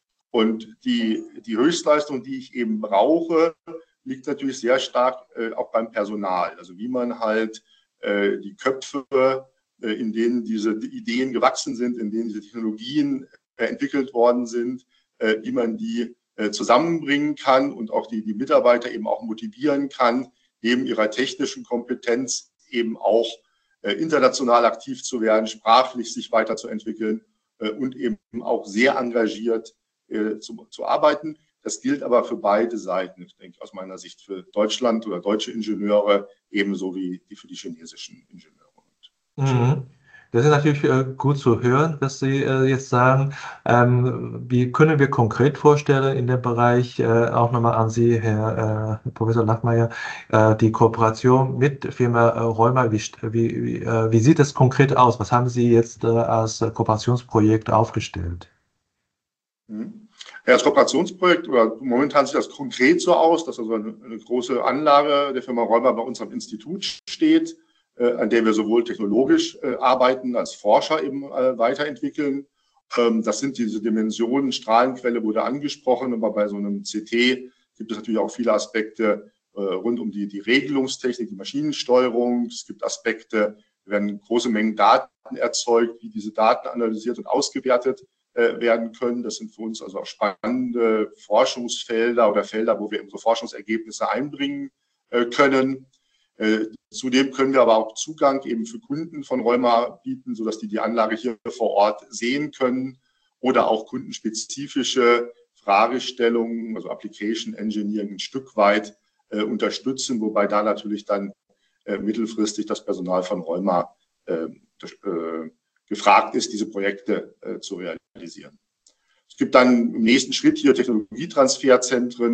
Und die, die Höchstleistung, die ich eben brauche, liegt natürlich sehr stark äh, auch beim Personal. Also wie man halt äh, die Köpfe, äh, in denen diese Ideen gewachsen sind, in denen diese Technologien äh, entwickelt worden sind, äh, wie man die äh, zusammenbringen kann und auch die, die Mitarbeiter eben auch motivieren kann, neben ihrer technischen Kompetenz eben auch äh, international aktiv zu werden, sprachlich sich weiterzuentwickeln äh, und eben auch sehr engagiert Zu, zu arbeiten. Das gilt aber für beide Seiten, ich denke aus meiner Sicht für Deutschland oder deutsche Ingenieure ebenso wie die für die chinesischen Ingenieure. Mhm. Das ist natürlich äh, gut zu hören, dass Sie äh, jetzt sagen, ähm, wie können wir konkret vorstellen in dem Bereich, äh, auch nochmal an Sie, Herr äh, Professor Lachmeier, äh, die Kooperation mit der Firma äh, Rheuma, wie, wie, wie, äh, wie sieht das konkret aus? Was haben Sie jetzt äh, als Kooperationsprojekt aufgestellt? Ja, das Kooperationsprojekt, oder momentan sieht das konkret so aus, dass also eine, eine große Anlage der Firma Rheuma bei uns am Institut steht, äh, an der wir sowohl technologisch äh, arbeiten, als Forscher eben äh, weiterentwickeln. Ähm, das sind diese Dimensionen, Strahlenquelle wurde angesprochen, aber bei so einem C T gibt es natürlich auch viele Aspekte äh, rund um die, die Regelungstechnik, die Maschinensteuerung. Es gibt Aspekte, werden große Mengen Daten erzeugt, wie diese Daten analysiert und ausgewertet werden können. Das sind für uns also auch spannende Forschungsfelder oder Felder, wo wir unsere Forschungsergebnisse einbringen können. Zudem können wir aber auch Zugang eben für Kunden von Rheuma bieten, sodass die die Anlage hier vor Ort sehen können oder auch kundenspezifische Fragestellungen, also Application Engineering ein Stück weit äh, unterstützen, wobei da natürlich dann äh, mittelfristig das Personal von Rheuma äh, äh, gefragt ist, diese Projekte äh, zu realisieren. Es gibt dann im nächsten Schritt hier Technologietransferzentren,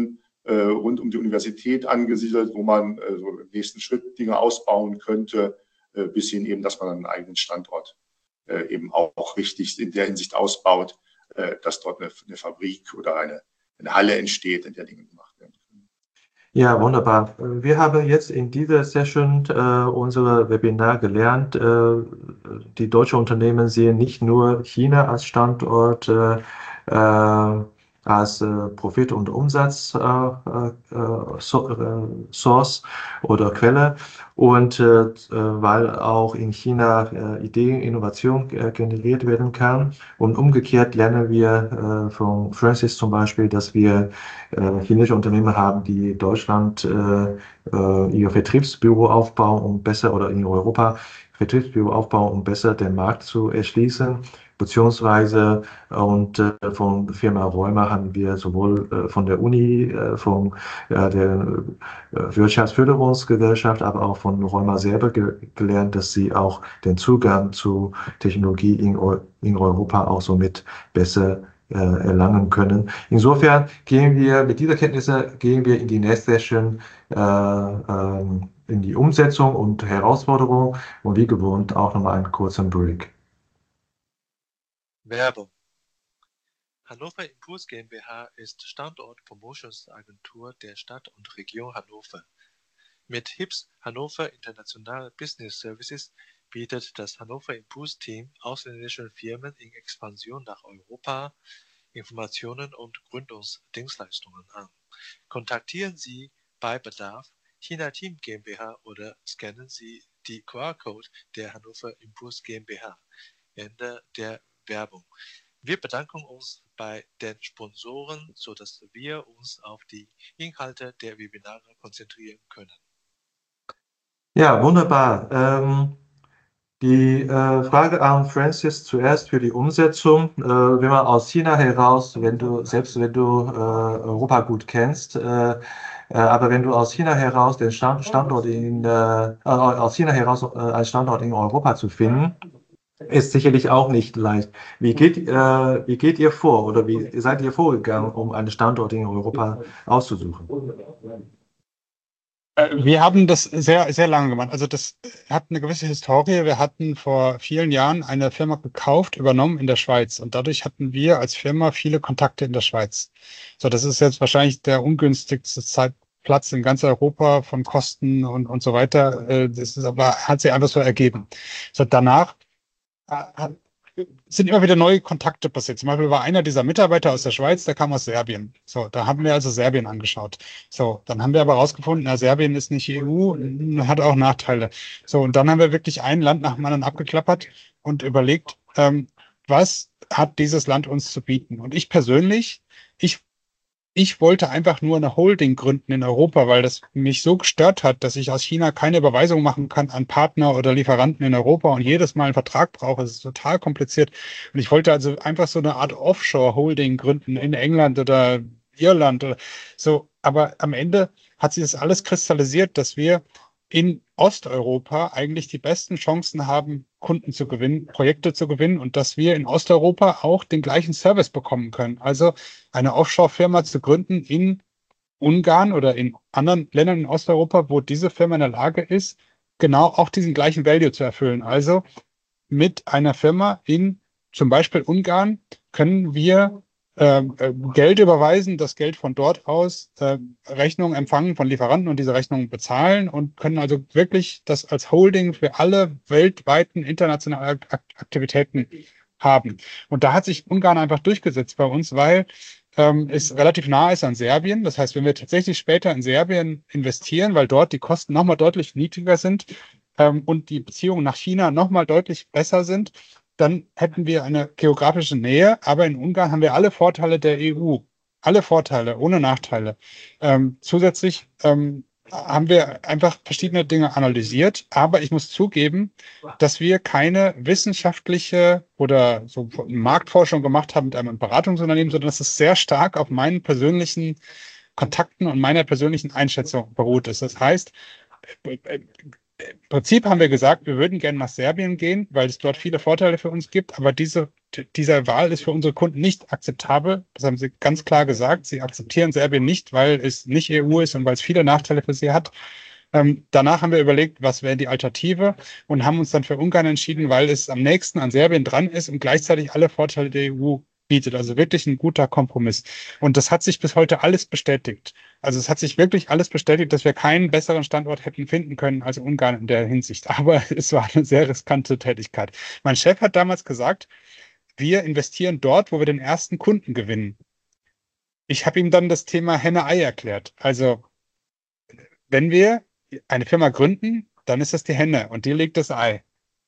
äh, rund um die Universität angesiedelt, wo man äh, so im nächsten Schritt Dinge ausbauen könnte, äh, bis hin eben, dass man einen eigenen Standort äh, eben auch, auch richtig in der Hinsicht ausbaut, äh, dass dort eine, eine Fabrik oder eine, eine Halle entsteht, in der Dinge gemacht werden können. Ja, wunderbar. Wir haben jetzt in dieser Session äh, unser Webinar gelernt. Äh, die deutschen Unternehmen sehen nicht nur China als Standort, äh, äh, als äh, Profit- und Umsatz äh, äh, so, äh, Source oder Quelle und äh, weil auch in China äh, Ideen, Innovation äh, generiert werden kann. Und umgekehrt lernen wir äh, von Francis zum Beispiel, dass wir äh, chinesische Unternehmen haben, die in Deutschland äh, äh, ihr Vertriebsbüro aufbauen, um besser oder in Europa Vertriebsbüro aufbauen, um besser den Markt zu erschließen. Beziehungsweise und äh, von Firma Rheuma haben wir sowohl äh, von der Uni, äh, von äh, der äh, Wirtschaftsförderungsgesellschaft, aber auch von Rheuma selber ge gelernt, dass sie auch den Zugang zu Technologie in, Eu in Europa auch somit besser äh, erlangen können. Insofern gehen wir mit dieser Kenntnisse gehen wir in die nächste Session äh, ähm, in die Umsetzung und Herausforderung und wie gewohnt auch nochmal einen kurzen Break. Werbung. Hannover Impuls GmbH ist Standort-Promotionsagentur der Stadt und Region Hannover. Mit H I B S Hannover International Business Services bietet das Hannover Impuls Team ausländischen Firmen in Expansion nach Europa Informationen und Gründungsdienstleistungen an. Kontaktieren Sie bei Bedarf China Team GmbH oder scannen Sie die Q R-Code der Hannover Impuls GmbH. Ende der Werbung. Wir bedanken uns bei den Sponsoren, sodass wir uns auf die Inhalte der Webinare konzentrieren können. Ja, wunderbar. Ähm, die äh, Frage an Francis zuerst für die Umsetzung. Äh, wenn man aus China heraus, wenn du, selbst wenn du äh, Europa gut kennst, äh, äh, aber wenn du aus China heraus den Stand, Standort in, äh, aus China heraus äh, einen Standort in Europa zu finden, ist sicherlich auch nicht leicht. Wie geht, äh, wie geht ihr vor oder wie seid ihr vorgegangen, um einen Standort in Europa auszusuchen? Wir haben das sehr, sehr lange gemacht. Also das hat eine gewisse Historie. Wir hatten vor vielen Jahren eine Firma gekauft, übernommen in der Schweiz. Und dadurch hatten wir als Firma viele Kontakte in der Schweiz. So, das ist jetzt wahrscheinlich der ungünstigste Zeitplatz in ganz Europa von Kosten und, und so weiter. Das ist aber, hat sich einfach so ergeben. So, danach sind immer wieder neue Kontakte passiert. Zum Beispiel war einer dieser Mitarbeiter aus der Schweiz, der kam aus Serbien. So, da haben wir also Serbien angeschaut. So, dann haben wir aber herausgefunden, na, Serbien ist nicht E U, hat auch Nachteile. So, und dann haben wir wirklich ein Land nach dem anderen abgeklappert und überlegt, ähm, was hat dieses Land uns zu bieten? Und ich persönlich, ich Ich wollte einfach nur eine Holding gründen in Europa, weil das mich so gestört hat, dass ich aus China keine Überweisung machen kann an Partner oder Lieferanten in Europa und jedes Mal einen Vertrag brauche. Das ist total kompliziert. Und ich wollte also einfach so eine Art Offshore-Holding gründen in England oder Irland oder so. Aber am Ende hat sich das alles kristallisiert, dass wir in Osteuropa eigentlich die besten Chancen haben, Kunden zu gewinnen, Projekte zu gewinnen und dass wir in Osteuropa auch den gleichen Service bekommen können. Also eine Offshore-Firma zu gründen in Ungarn oder in anderen Ländern in Osteuropa, wo diese Firma in der Lage ist, genau auch diesen gleichen Value zu erfüllen. Also mit einer Firma in zum Beispiel Ungarn können wir äh, Geld überweisen, das Geld von dort aus äh, Rechnungen empfangen von Lieferanten und diese Rechnungen bezahlen und können also wirklich das als Holding für alle weltweiten internationalen Aktivitäten haben. Und da hat sich Ungarn einfach durchgesetzt bei uns, weil ähm, es relativ nah ist an Serbien. Das heißt, wenn wir tatsächlich später in Serbien investieren, weil dort die Kosten nochmal deutlich niedriger sind ähm, und die Beziehungen nach China nochmal deutlich besser sind, dann hätten wir eine geografische Nähe, aber in Ungarn haben wir alle Vorteile der E U. Alle Vorteile, ohne Nachteile. Ähm, zusätzlich ähm, haben wir einfach verschiedene Dinge analysiert, aber ich muss zugeben, dass wir keine wissenschaftliche oder so Marktforschung gemacht haben mit einem Beratungsunternehmen, sondern dass es sehr stark auf meinen persönlichen Kontakten und meiner persönlichen Einschätzung beruht ist. Das heißt, im Prinzip haben wir gesagt, wir würden gerne nach Serbien gehen, weil es dort viele Vorteile für uns gibt, aber diese, diese Wahl ist für unsere Kunden nicht akzeptabel. Das haben sie ganz klar gesagt. Sie akzeptieren Serbien nicht, weil es nicht E U ist und weil es viele Nachteile für sie hat. Ähm, danach haben wir überlegt, was wäre die Alternative und haben uns dann für Ungarn entschieden, weil es am nächsten an Serbien dran ist und gleichzeitig alle Vorteile der E U bietet. Also wirklich ein guter Kompromiss. Und das hat sich bis heute alles bestätigt. Also es hat sich wirklich alles bestätigt, dass wir keinen besseren Standort hätten finden können als Ungarn in der Hinsicht. Aber es war eine sehr riskante Tätigkeit. Mein Chef hat damals gesagt, wir investieren dort, wo wir den ersten Kunden gewinnen. Ich habe ihm dann das Thema Henne-Ei erklärt. Also wenn wir eine Firma gründen, dann ist das die Henne und die legt das Ei.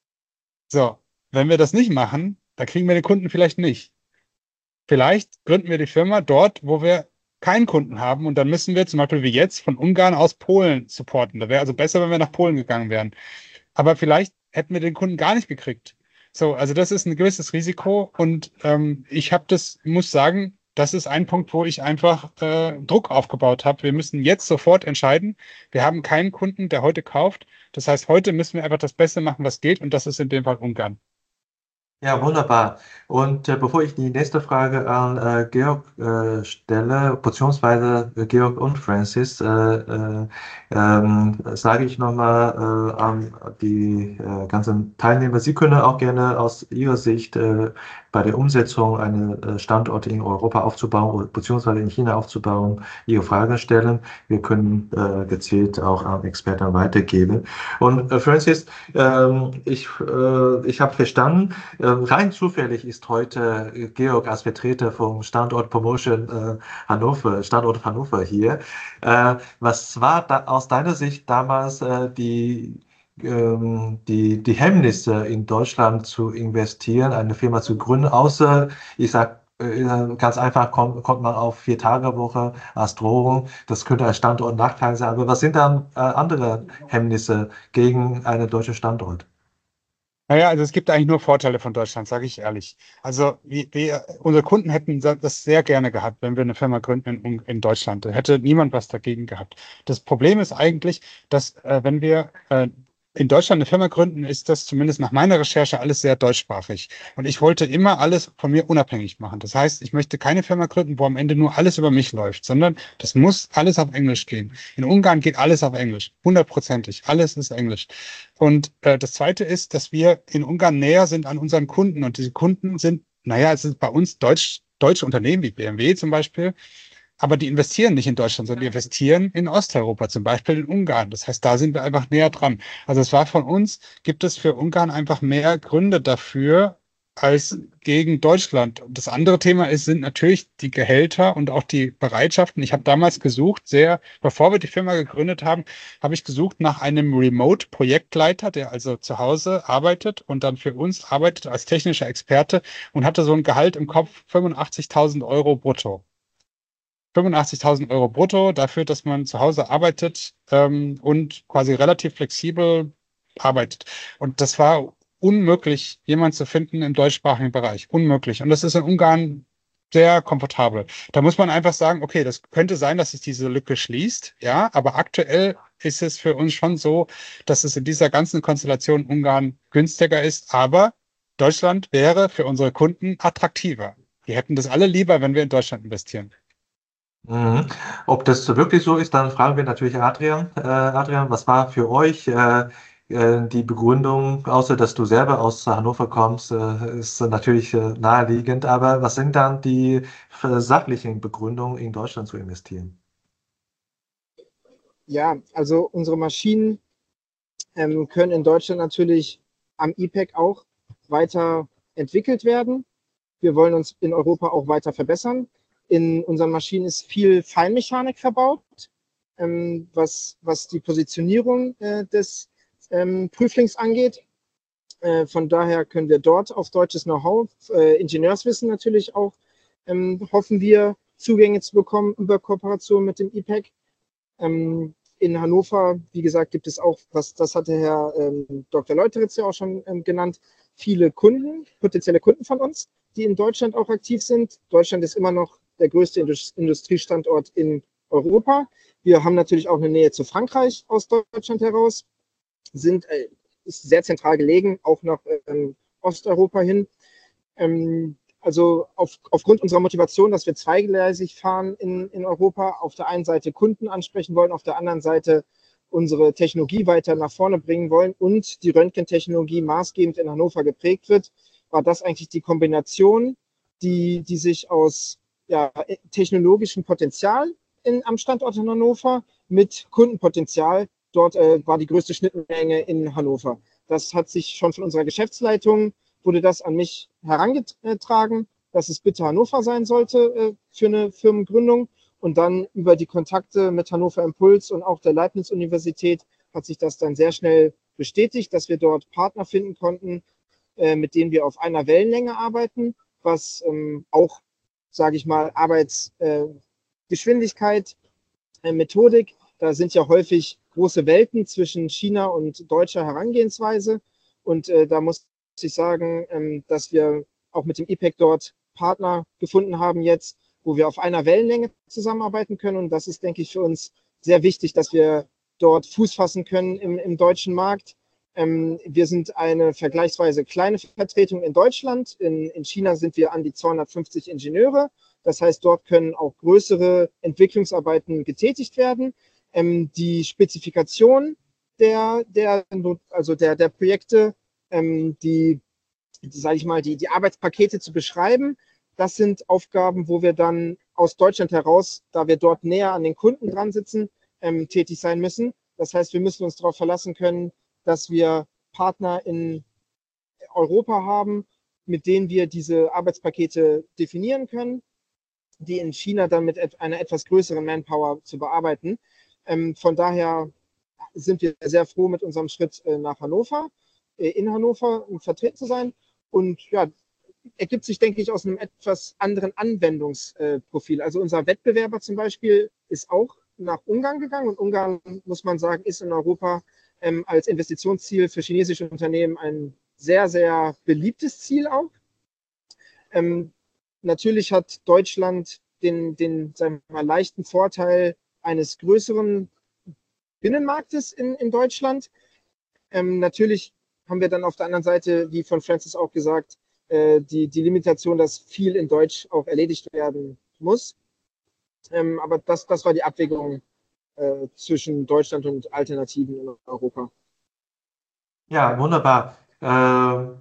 So, wenn wir das nicht machen, dann kriegen wir den Kunden vielleicht nicht. Vielleicht gründen wir die Firma dort, wo wir keinen Kunden haben und dann müssen wir zum Beispiel wie jetzt von Ungarn aus Polen supporten. Da wäre also besser, wenn wir nach Polen gegangen wären. Aber vielleicht hätten wir den Kunden gar nicht gekriegt. So, also das ist ein gewisses Risiko und ähm, ich habe das, muss sagen, das ist ein Punkt, wo ich einfach äh, Druck aufgebaut habe. Wir müssen jetzt sofort entscheiden. Wir haben keinen Kunden, der heute kauft. Das heißt, heute müssen wir einfach das Beste machen, was geht und das ist in dem Fall Ungarn. Ja, wunderbar. Und äh, bevor ich die nächste Frage an äh, Georg äh, stelle, beziehungsweise äh, Georg und Francis, äh, äh, ähm, sage ich nochmal äh, an die äh, ganzen Teilnehmer, Sie können auch gerne aus Ihrer Sicht äh, bei der Umsetzung einen äh, Standort in Europa aufzubauen, oder, beziehungsweise in China aufzubauen, Ihre Fragen stellen. Wir können äh, gezielt auch an Experten weitergeben. Und äh, Francis, ähm, ich, äh, ich habe verstanden, äh, rein zufällig ist heute Georg als Vertreter vom Standort Promotion äh, Hannover, Standort Hannover hier. Äh, was war da aus deiner Sicht damals äh, die, ähm, die, die Hemmnisse in Deutschland zu investieren, eine Firma zu gründen, außer, ich sag äh, ganz einfach, kommt, kommt man auf Vier-Tage-Woche als Drohung. Das könnte ein Standort Nachteil sein. Aber was sind dann äh, andere Hemmnisse gegen einen deutschen Standort? Naja, also es gibt eigentlich nur Vorteile von Deutschland, sage ich ehrlich. Also wir, wir, unsere Kunden hätten das sehr gerne gehabt, wenn wir eine Firma gründen in, in Deutschland. Da hätte niemand was dagegen gehabt. Das Problem ist eigentlich, dass äh, wenn wir äh, in Deutschland eine Firma gründen, ist das zumindest nach meiner Recherche alles sehr deutschsprachig. Und ich wollte immer alles von mir unabhängig machen. Das heißt, ich möchte keine Firma gründen, wo am Ende nur alles über mich läuft, sondern das muss alles auf Englisch gehen. In Ungarn geht alles auf Englisch, hundertprozentig. Alles ist Englisch. Und äh, das Zweite ist, dass wir in Ungarn näher sind an unseren Kunden. Und diese Kunden sind, naja, es sind bei uns Deutsch, deutsche Unternehmen wie B M W zum Beispiel, aber die investieren nicht in Deutschland, sondern die investieren in Osteuropa, zum Beispiel in Ungarn. Das heißt, da sind wir einfach näher dran. Also es war von uns, gibt es für Ungarn einfach mehr Gründe dafür als gegen Deutschland. Und das andere Thema ist, sind natürlich die Gehälter und auch die Bereitschaften. Ich habe damals gesucht, sehr, bevor wir die Firma gegründet haben, habe ich gesucht nach einem Remote-Projektleiter, der also zu Hause arbeitet und dann für uns arbeitet als technischer Experte und hatte so ein Gehalt im Kopf fünfundachtzigtausend Euro brutto. fünfundachtzigtausend Euro brutto dafür, dass man zu Hause arbeitet ähm, und quasi relativ flexibel arbeitet. Und das war unmöglich, jemanden zu finden im deutschsprachigen Bereich. Unmöglich. Und das ist in Ungarn sehr komfortabel. Da muss man einfach sagen, okay, das könnte sein, dass sich diese Lücke schließt, ja, aber aktuell ist es für uns schon so, dass es in dieser ganzen Konstellation Ungarn günstiger ist, aber Deutschland wäre für unsere Kunden attraktiver. Die hätten das alle lieber, wenn wir in Deutschland investieren. Mhm. Ob das wirklich so ist, dann fragen wir natürlich Adrian. Äh, Adrian, was war für euch äh, äh, die Begründung, außer dass du selber aus Hannover kommst, äh, ist natürlich äh, naheliegend, aber was sind dann die äh, sachlichen Begründungen, in Deutschland zu investieren? Ja, also unsere Maschinen ähm, können in Deutschland natürlich am I P E C auch weiter entwickelt werden. Wir wollen uns in Europa auch weiter verbessern. In unseren Maschinen ist viel Feinmechanik verbaut, ähm, was, was die Positionierung äh, des ähm, Prüflings angeht. Äh, von daher können wir dort auf deutsches Know-how, äh, Ingenieurswissen natürlich auch, ähm, hoffen wir, Zugänge zu bekommen über Kooperation mit dem I P E C. Ähm, in Hannover, wie gesagt, gibt es auch, was, das hatte Herr ähm, Doktor Leuteritz ja auch schon ähm, genannt, viele Kunden, potenzielle Kunden von uns, die in Deutschland auch aktiv sind. Deutschland ist immer noch der größte Industriestandort in Europa. Wir haben natürlich auch eine Nähe zu Frankreich aus Deutschland heraus. sind, äh, ist sehr zentral gelegen, auch nach ähm, Osteuropa hin. Ähm, also auf, aufgrund unserer Motivation, dass wir zweigleisig fahren in, in Europa, auf der einen Seite Kunden ansprechen wollen, auf der anderen Seite unsere Technologie weiter nach vorne bringen wollen und die Röntgentechnologie maßgebend in Hannover geprägt wird, war das eigentlich die Kombination, die, die sich aus ja, technologischem Potenzial in, am Standort in Hannover mit Kundenpotenzial, dort äh, war die größte Schnittmenge in Hannover. Das hat sich schon von unserer Geschäftsleitung, wurde das an mich herangetragen, dass es bitte Hannover sein sollte äh, für eine Firmengründung. Und dann über die Kontakte mit Hannover Impuls und auch der Leibniz-Universität hat sich das dann sehr schnell bestätigt, dass wir dort Partner finden konnten, äh, mit denen wir auf einer Wellenlänge arbeiten, was ähm, auch, sage ich mal, Arbeitsgeschwindigkeit, äh, äh, Methodik, da sind ja häufig große Welten zwischen China und deutscher Herangehensweise. Und äh, da muss ich sagen, ähm, dass wir auch mit dem I P E C dort Partner gefunden haben jetzt, wo wir auf einer Wellenlänge zusammenarbeiten können. Und das ist, denke ich, für uns sehr wichtig, dass wir dort Fuß fassen können im, im deutschen Markt. Ähm, wir sind eine vergleichsweise kleine Vertretung in Deutschland. In, in China sind wir an die zweihundertfünfzig Ingenieure. Das heißt, dort können auch größere Entwicklungsarbeiten getätigt werden. Ähm, die Spezifikation der, der, also der, der Projekte, ähm, die, die sage ich mal, die, die Arbeitspakete zu beschreiben, das sind Aufgaben, wo wir dann aus Deutschland heraus, da wir dort näher an den Kunden dran sitzen, ähm, tätig sein müssen. Das heißt, wir müssen uns darauf verlassen können, dass wir Partner in Europa haben, mit denen wir diese Arbeitspakete definieren können, die in China dann mit einer etwas größeren Manpower zu bearbeiten. Ähm, von daher sind wir sehr froh mit unserem Schritt äh, nach Hannover, äh, in Hannover vertreten zu sein. Und ja, ergibt sich, denke ich, aus einem etwas anderen Anwendungsprofil. Also unser Wettbewerber zum Beispiel ist auch nach Ungarn gegangen und Ungarn, muss man sagen, ist in Europa ähm, als Investitionsziel für chinesische Unternehmen ein sehr, sehr beliebtes Ziel auch. Ähm, natürlich hat Deutschland den, den sagen wir mal, leichten Vorteil eines größeren Binnenmarktes in, in Deutschland. Ähm, natürlich haben wir dann auf der anderen Seite, wie von Francis auch gesagt, Die, die Limitation, dass viel in Deutsch auch erledigt werden muss. Ähm, aber das, das war die Abwägung äh, zwischen Deutschland und Alternativen in Europa. Ja, wunderbar. Äh,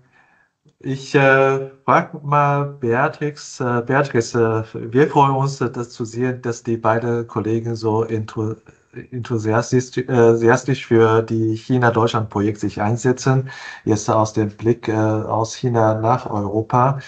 ich äh, frage mal Beatrix. Äh, Beatrix, äh, wir freuen uns, das zu sehen, dass die beiden Kollegen so enthu enthusiastisch, äh, enthusiastisch für die China-Deutschland-Projekt sich einsetzen, jetzt aus dem Blick äh, aus China nach Europa.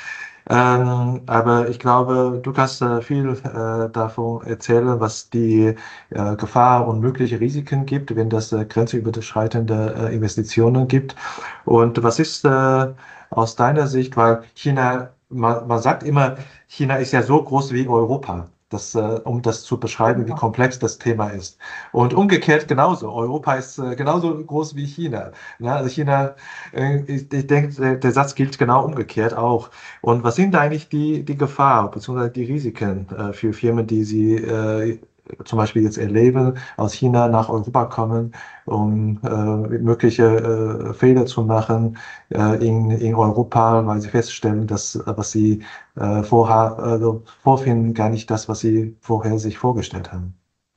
Ähm, aber ich glaube, du kannst äh, viel äh, davon erzählen, was die äh, Gefahr und mögliche Risiken gibt, wenn das äh, grenzüberschreitende äh, Investitionen gibt. Und was ist äh, aus deiner Sicht, weil China, man, man sagt immer, China ist ja so groß wie Europa. Das, äh, um das zu beschreiben, wie komplex das Thema ist. Und umgekehrt genauso. Europa ist äh, genauso groß wie China. Ja, also China, äh, ich, ich denke, der, der Satz gilt genau umgekehrt auch. Und was sind eigentlich die, die Gefahr bzw. die Risiken äh, für Firmen, die sie äh, zum Beispiel jetzt erleben, aus China nach Europa kommen, um äh, mögliche äh, Fehler zu machen äh, in, in Europa, weil sie feststellen, dass was sie äh, vorha also vorfinden, gar nicht das, was sie vorher sich vorgestellt haben.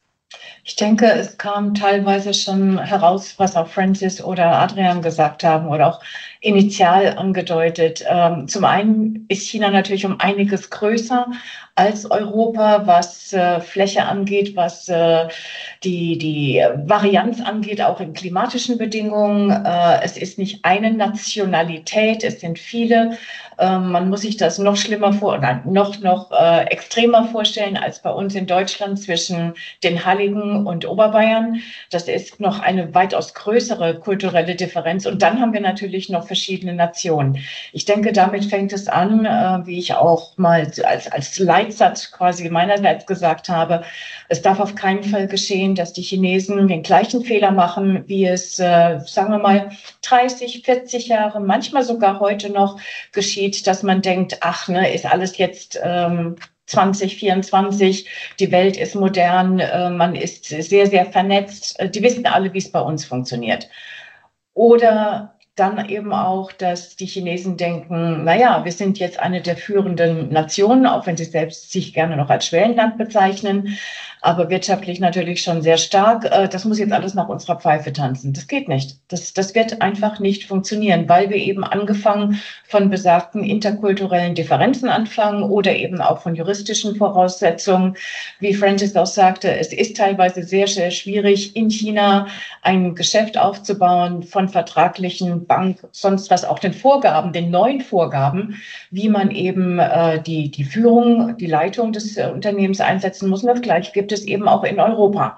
Ich denke, es kam teilweise schon heraus, was auch Francis oder Adrian gesagt haben oder auch initial angedeutet. Ähm, zum einen ist China natürlich um einiges größer als Europa, was äh, Fläche angeht, was äh, die, die Varianz angeht, auch in klimatischen Bedingungen. Äh, es ist nicht eine Nationalität, es sind viele. Äh, man muss sich das noch schlimmer vor, nein, noch, noch äh, extremer vorstellen als bei uns in Deutschland zwischen den Halligen und Oberbayern. Das ist noch eine weitaus größere kulturelle Differenz. Und dann haben wir natürlich noch verschiedene Nationen. Ich denke, damit fängt es an, äh, wie ich auch mal als, als Leitsatz quasi meinerseits gesagt habe, es darf auf keinen Fall geschehen, dass die Chinesen den gleichen Fehler machen, wie es, äh, sagen wir mal, dreißig, vierzig Jahre, manchmal sogar heute noch geschieht, dass man denkt, ach, ne, ist alles jetzt ähm, zwanzig vierundzwanzig, die Welt ist modern, äh, man ist sehr, sehr vernetzt, äh, die wissen alle, wie es bei uns funktioniert. Oder dann eben auch, dass die Chinesen denken, naja, wir sind jetzt eine der führenden Nationen, auch wenn sie selbst sich gerne noch als Schwellenland bezeichnen, aber wirtschaftlich natürlich schon sehr stark. Das muss jetzt alles nach unserer Pfeife tanzen. Das geht nicht. Das, das wird einfach nicht funktionieren, weil wir eben angefangen von besagten interkulturellen Differenzen anfangen oder eben auch von juristischen Voraussetzungen. Wie Francis auch sagte, es ist teilweise sehr, sehr schwierig, in China ein Geschäft aufzubauen von vertraglichen Bank, sonst was, auch den Vorgaben, den neuen Vorgaben, wie man eben äh, die, die Führung, die Leitung des äh, Unternehmens einsetzen muss. Und das Gleiche gibt es eben auch in Europa.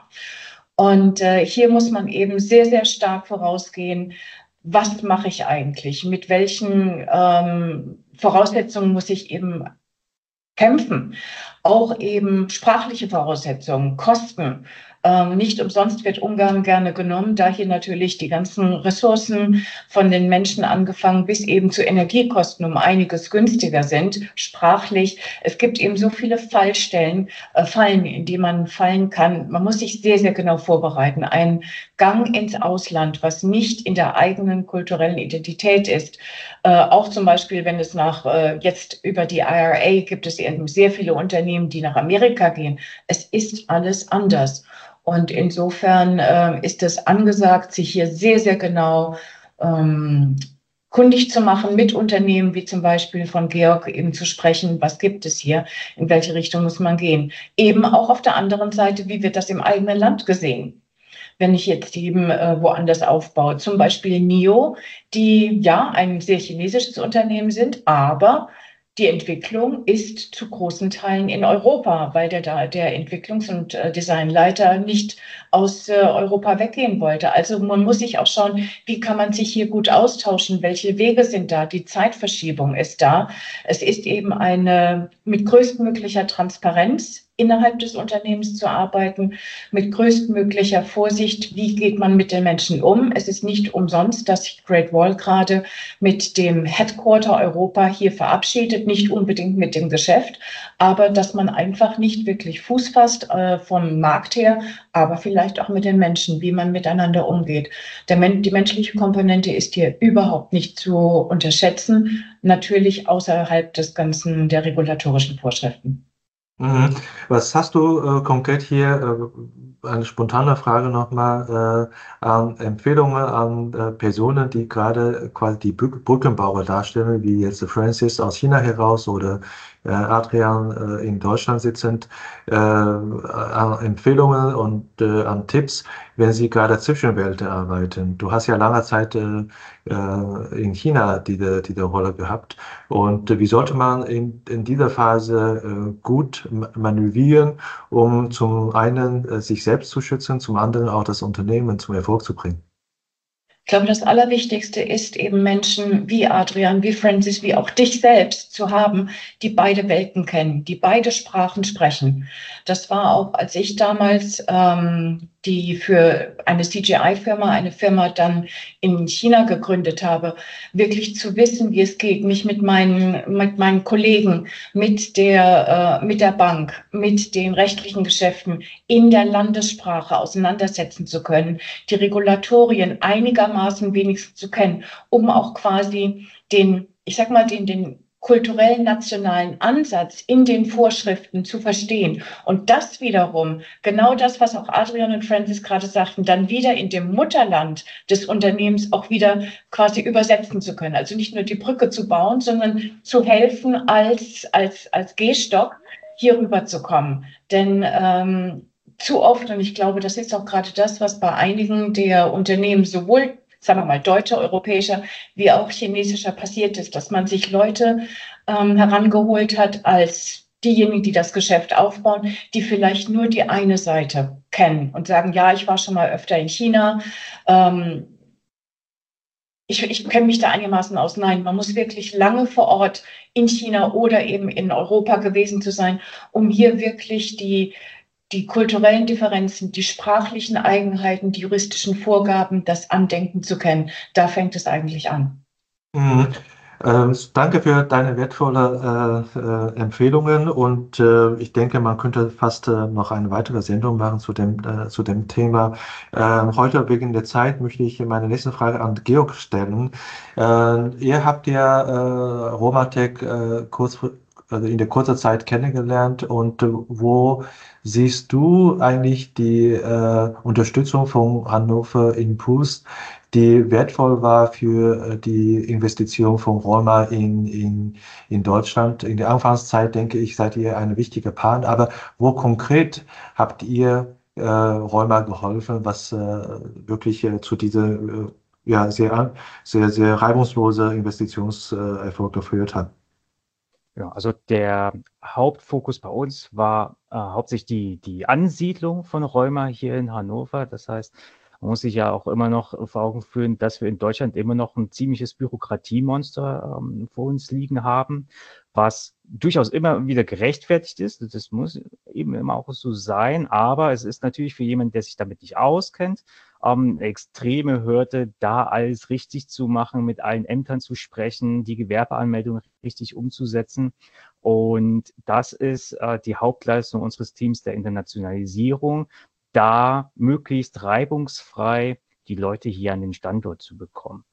Und äh, hier muss man eben sehr, sehr stark vorausgehen, was mache ich eigentlich, mit welchen ähm, Voraussetzungen muss ich eben kämpfen, auch eben sprachliche Voraussetzungen, Kosten. Ähm, nicht umsonst wird Ungarn gerne genommen, da hier natürlich die ganzen Ressourcen von den Menschen angefangen bis eben zu Energiekosten um einiges günstiger sind, sprachlich. Es gibt eben so viele Fallstellen, äh, Fallen, in die man fallen kann. Man muss sich sehr, sehr genau vorbereiten. Ein Gang ins Ausland, was nicht in der eigenen kulturellen Identität ist, äh, auch zum Beispiel, wenn es nach äh, jetzt über die I R A gibt es eben sehr viele Unternehmen, die nach Amerika gehen. Es ist alles anders. Und insofern äh, ist es angesagt, sich hier sehr, sehr genau ähm, kundig zu machen, mit Unternehmen wie zum Beispiel von Georg eben zu sprechen, was gibt es hier, in welche Richtung muss man gehen. Eben auch auf der anderen Seite, wie wird das im eigenen Land gesehen? Wenn ich jetzt eben äh, woanders aufbaue, zum Beispiel N I O, die ja ein sehr chinesisches Unternehmen sind, aber die Entwicklung ist zu großen Teilen in Europa, weil der, der Entwicklungs- und äh, Designleiter nicht aus äh, Europa weggehen wollte. Also man muss sich auch schauen, wie kann man sich hier gut austauschen, welche Wege sind da, die Zeitverschiebung ist da. Es ist eben eine mit größtmöglicher Transparenz innerhalb des Unternehmens zu arbeiten, mit größtmöglicher Vorsicht, wie geht man mit den Menschen um. Es ist nicht umsonst, dass sich Great Wall gerade mit dem Headquarter Europa hier verabschiedet, nicht unbedingt mit dem Geschäft, aber dass man einfach nicht wirklich Fuß fasst äh, vom Markt her, aber vielleicht auch mit den Menschen, wie man miteinander umgeht. Der, die menschliche Komponente ist hier überhaupt nicht zu unterschätzen, natürlich außerhalb des ganzen der regulatorischen Vorschriften. Mhm. Was hast du äh, konkret hier, äh, eine spontane Frage nochmal, äh, an Empfehlungen an äh, Personen, die gerade quasi die Brü- Brückenbauer darstellen, wie jetzt Francis aus China heraus oder äh, Adrian äh, in Deutschland sitzend, äh, an Empfehlungen und äh, an Tipps, wenn sie gerade zwischen Welten arbeiten? Du hast ja lange Zeit äh, äh, in China diese, diese Rolle gehabt. Und äh, wie sollte man in, in dieser Phase äh, gut ma- manövrieren, um zum einen äh, sich selbst zu schützen, zum anderen auch das Unternehmen zum Erfolg zu bringen? Ich glaube, das Allerwichtigste ist eben Menschen wie Adrian, wie Francis, wie auch dich selbst zu haben, die beide Welten kennen, die beide Sprachen sprechen. Das war auch, als ich damals ähm, die für eine C G I-Firma, eine Firma dann in China gegründet habe, wirklich zu wissen, wie es geht, mich mit meinen, mit meinen Kollegen, mit der, äh, mit der Bank, mit den rechtlichen Geschäften in der Landessprache auseinandersetzen zu können, die Regulatorien einigermaßen wenigstens zu kennen, um auch quasi den, ich sag mal, den, den kulturellen nationalen Ansatz in den Vorschriften zu verstehen. Und das wiederum, genau das, was auch Adrian und Francis gerade sagten, dann wieder in dem Mutterland des Unternehmens auch wieder quasi übersetzen zu können. Also nicht nur die Brücke zu bauen, sondern zu helfen, als, als, als Gehstock hier rüber zu kommen. Denn ähm, zu oft, und ich glaube, das ist auch gerade das, was bei einigen der Unternehmen sowohl, sagen wir mal, deutscher, europäischer, wie auch chinesischer passiert ist, dass man sich Leute ähm, herangeholt hat als diejenigen, die das Geschäft aufbauen, die vielleicht nur die eine Seite kennen und sagen, ja, ich war schon mal öfter in China, ähm, ich, ich kenne mich da einigermaßen aus. Nein, man muss wirklich lange vor Ort in China oder eben in Europa gewesen zu sein, um hier wirklich die die kulturellen Differenzen, die sprachlichen Eigenheiten, die juristischen Vorgaben, das Andenken zu kennen. Da fängt es eigentlich an. Mhm. Ähm, danke für deine wertvolle äh, äh, Empfehlungen und äh, ich denke, man könnte fast äh, noch eine weitere Sendung machen zu dem, äh, zu dem Thema. Ähm, heute wegen der Zeit möchte ich meine nächste Frage an Georg stellen. Äh, ihr habt ja äh, Romatec äh, kurz, also in der kurzen Zeit kennengelernt und äh, wo siehst du eigentlich die äh, Unterstützung von Hannover Impuls, die wertvoll war für äh, die Investition von Rheuma in, in, in Deutschland? In der Anfangszeit, denke ich, seid ihr ein wichtiger Partner. Aber wo konkret habt ihr äh, Rheuma geholfen, was äh, wirklich äh, zu dieser äh, ja, sehr, sehr, sehr reibungslose Investitionserfolg geführt hat? Ja, also der Hauptfokus bei uns war äh, hauptsächlich die, die Ansiedlung von Rheuma hier in Hannover. Das heißt, man muss sich ja auch immer noch vor Augen führen, dass wir in Deutschland immer noch ein ziemliches Bürokratiemonster ähm, vor uns liegen haben, was durchaus immer wieder gerechtfertigt ist. Das muss eben immer auch so sein. Aber es ist natürlich für jemanden, der sich damit nicht auskennt, ähm, eine extreme Hürde, da alles richtig zu machen, mit allen Ämtern zu sprechen, die Gewerbeanmeldung richtig umzusetzen. Und das ist äh, die Hauptleistung unseres Teams der Internationalisierung, da möglichst reibungsfrei die Leute hier an den Standort zu bekommen.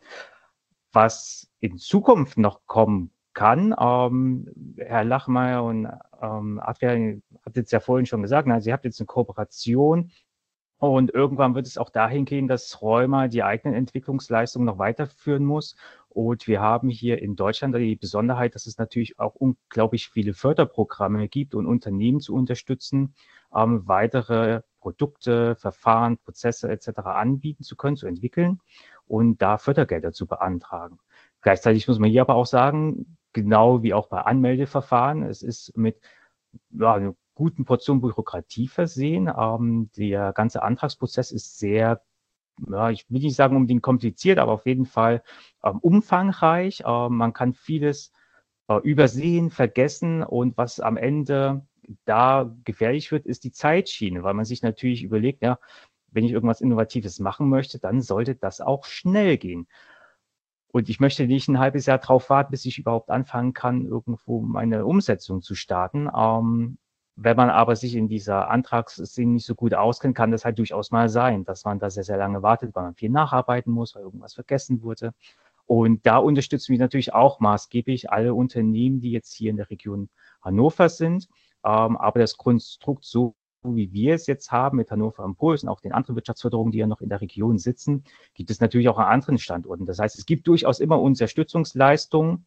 Was in Zukunft noch kommen kann, ähm, Herr Lachmeier und ähm, Adrian hat jetzt ja vorhin schon gesagt, also ihr habt jetzt eine Kooperation und irgendwann wird es auch dahin gehen, dass Rheuma die eigenen Entwicklungsleistungen noch weiterführen muss. Und wir haben hier in Deutschland die Besonderheit, dass es natürlich auch unglaublich viele Förderprogramme gibt und Unternehmen zu unterstützen, ähm, weitere Produkte, Verfahren, Prozesse et cetera anbieten zu können, zu entwickeln und da Fördergelder zu beantragen. Gleichzeitig muss man hier aber auch sagen, genau wie auch bei Anmeldeverfahren, es ist mit ja, einer guten Portion Bürokratie versehen. Ähm, der ganze Antragsprozess ist sehr, ja, ich will nicht sagen unbedingt kompliziert, aber auf jeden Fall ähm, umfangreich. Ähm, man kann vieles äh, übersehen, vergessen und was am Ende da gefährlich wird, ist die Zeitschiene, weil man sich natürlich überlegt, ja, wenn ich irgendwas Innovatives machen möchte, dann sollte das auch schnell gehen. Und ich möchte nicht ein halbes Jahr drauf warten, bis ich überhaupt anfangen kann, irgendwo meine Umsetzung zu starten. Ähm, wenn man aber sich in dieser Antragsszene nicht so gut auskennt, kann das halt durchaus mal sein, dass man da sehr, sehr lange wartet, weil man viel nacharbeiten muss, weil irgendwas vergessen wurde. Und da unterstützen wir natürlich auch maßgeblich alle Unternehmen, die jetzt hier in der Region Hannover sind. Ähm, aber das Konstrukt, so wie wir es jetzt haben mit Hannover Impuls und auch den anderen Wirtschaftsförderungen, die ja noch in der Region sitzen, gibt es natürlich auch an anderen Standorten. Das heißt, es gibt durchaus immer Unterstützungsleistungen,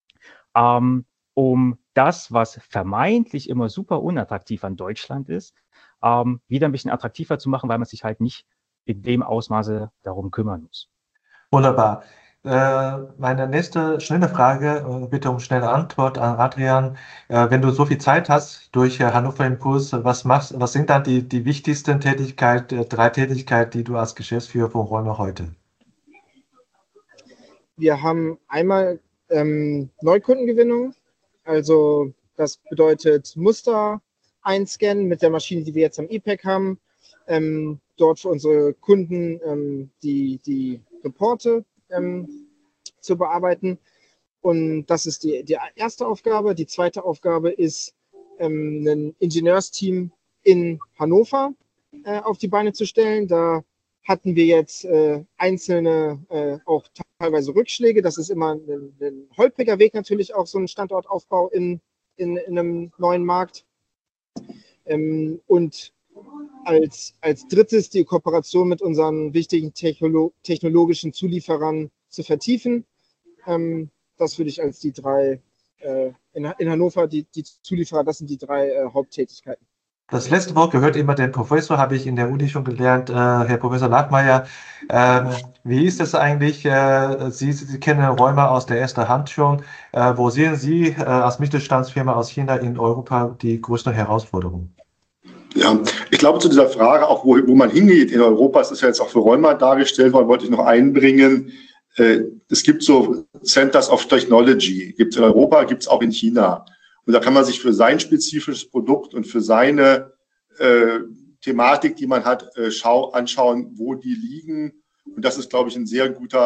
ähm, um das, was vermeintlich immer super unattraktiv an Deutschland ist, ähm, wieder ein bisschen attraktiver zu machen, weil man sich halt nicht in dem Ausmaße darum kümmern muss. Wunderbar. Äh, meine nächste schnelle Frage, äh, bitte um schnelle Antwort an Adrian. Äh, wenn du so viel Zeit hast durch äh, Hannover Impuls, was machst, was sind dann die, die wichtigsten Tätigkeiten, äh, drei Tätigkeiten, die du als Geschäftsführer von Rheuma heute? Wir haben einmal ähm, Neukundengewinnung, also das bedeutet Muster einscannen mit der Maschine, die wir jetzt am E PAC haben, ähm, dort für unsere Kunden ähm, die, die Reporte ähm, zu bearbeiten. Und das ist die, die erste Aufgabe. Die zweite Aufgabe ist, ähm, ein Ingenieursteam in Hannover äh, auf die Beine zu stellen. Da hatten wir jetzt äh, einzelne, äh, auch teilweise Rückschläge. Das ist immer ein, ein holpriger Weg natürlich auch, so ein Standortaufbau in, in, in einem neuen Markt. Ähm, und als, als drittes die Kooperation mit unseren wichtigen Technolo- technologischen Zulieferern zu vertiefen. Ähm, das würde ich als die drei, äh, in, in Hannover, die, die Zulieferer, das sind die drei äh, Haupttätigkeiten. Das letzte Wort gehört immer dem Professor, habe ich in der Uni schon gelernt, äh, Herr Professor Lachmeier. Ähm, wie ist es eigentlich? Äh, Sie, Sie kennen Rheuma aus der ersten Hand schon. Äh, wo sehen Sie äh, als Mittelstandsfirma aus China in Europa die größten Herausforderungen? Ja, ich glaube, zu dieser Frage, auch wo, wo man hingeht in Europa, das ist ja jetzt auch für Rheuma dargestellt worden, wollte ich noch einbringen. Äh, es gibt so Centers of Technology, gibt es in Europa, gibt es auch in China. Und da kann man sich für sein spezifisches Produkt und für seine äh, Thematik, die man hat, äh, schau, anschauen, wo die liegen. Und das ist, glaube ich, ein sehr guter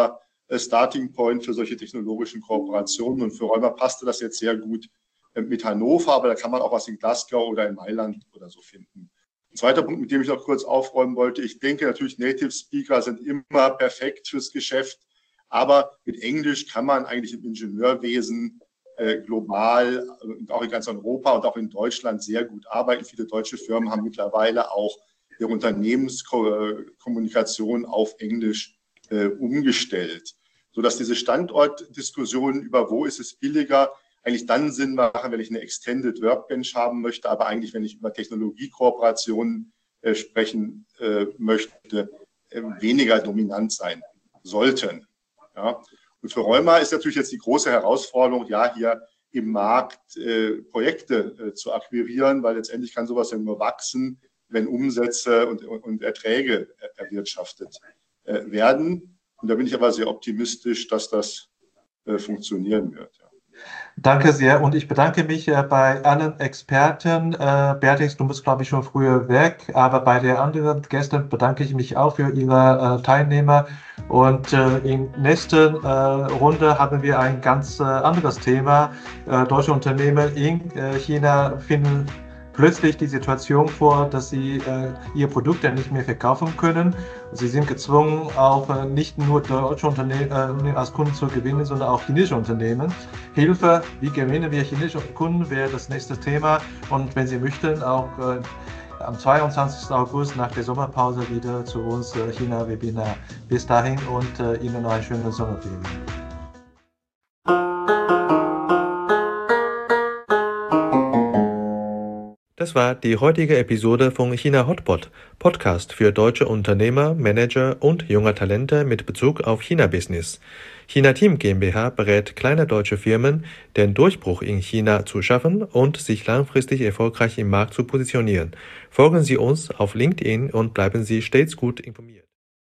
äh, Starting Point für solche technologischen Kooperationen. Und für Rheuma passte das jetzt sehr gut äh, mit Hannover, aber da kann man auch was in Glasgow oder in Mailand oder so finden. Ein zweiter Punkt, mit dem ich noch kurz aufräumen wollte, ich denke natürlich, Native Speaker sind immer perfekt fürs Geschäft, aber mit Englisch kann man eigentlich im Ingenieurwesen äh, global und auch in ganz Europa und auch in Deutschland sehr gut arbeiten. Viele deutsche Firmen haben mittlerweile auch ihre Unternehmenskommunikation auf Englisch äh, umgestellt, sodass diese Standortdiskussionen über wo ist es billiger eigentlich dann Sinn machen, wenn ich eine Extended Workbench haben möchte, aber eigentlich, wenn ich über Technologiekooperationen äh, sprechen äh, möchte, äh, weniger dominant sein sollten. Ja. Und für Rheuma ist natürlich jetzt die große Herausforderung, ja, hier im Markt äh, Projekte äh, zu akquirieren, weil letztendlich kann sowas ja nur wachsen, wenn Umsätze und, und, und Erträge erwirtschaftet äh, werden. Und da bin ich aber sehr optimistisch, dass das äh, funktionieren wird. Ja. Danke sehr und ich bedanke mich äh, bei allen Experten. Äh, Beatrix, du bist, glaube ich, schon früher weg, aber bei den anderen Gästen bedanke ich mich auch für ihre äh, Teilnehmer. Und äh, in der nächsten äh, Runde haben wir ein ganz äh, anderes Thema. Äh, deutsche Unternehmen in äh, China finden plötzlich die Situation vor, dass sie äh, ihre Produkte nicht mehr verkaufen können. Sie sind gezwungen, auch äh, nicht nur deutsche Unternehmen äh, als Kunden zu gewinnen, sondern auch chinesische Unternehmen. Hilfe, wie gewinnen wir chinesische Kunden, wäre das nächste Thema. Und wenn Sie möchten, auch äh, am zweiundzwanzigsten August nach der Sommerpause wieder zu uns äh, China-Webinar. Bis dahin und äh, Ihnen noch einen schönen Sommerferien. Das war die heutige Episode von China Hotpot, Podcast für deutsche Unternehmer, Manager und junge Talente mit Bezug auf China-Business. China Team GmbH berät kleine deutsche Firmen, den Durchbruch in China zu schaffen und sich langfristig erfolgreich im Markt zu positionieren. Folgen Sie uns auf LinkedIn und bleiben Sie stets gut informiert.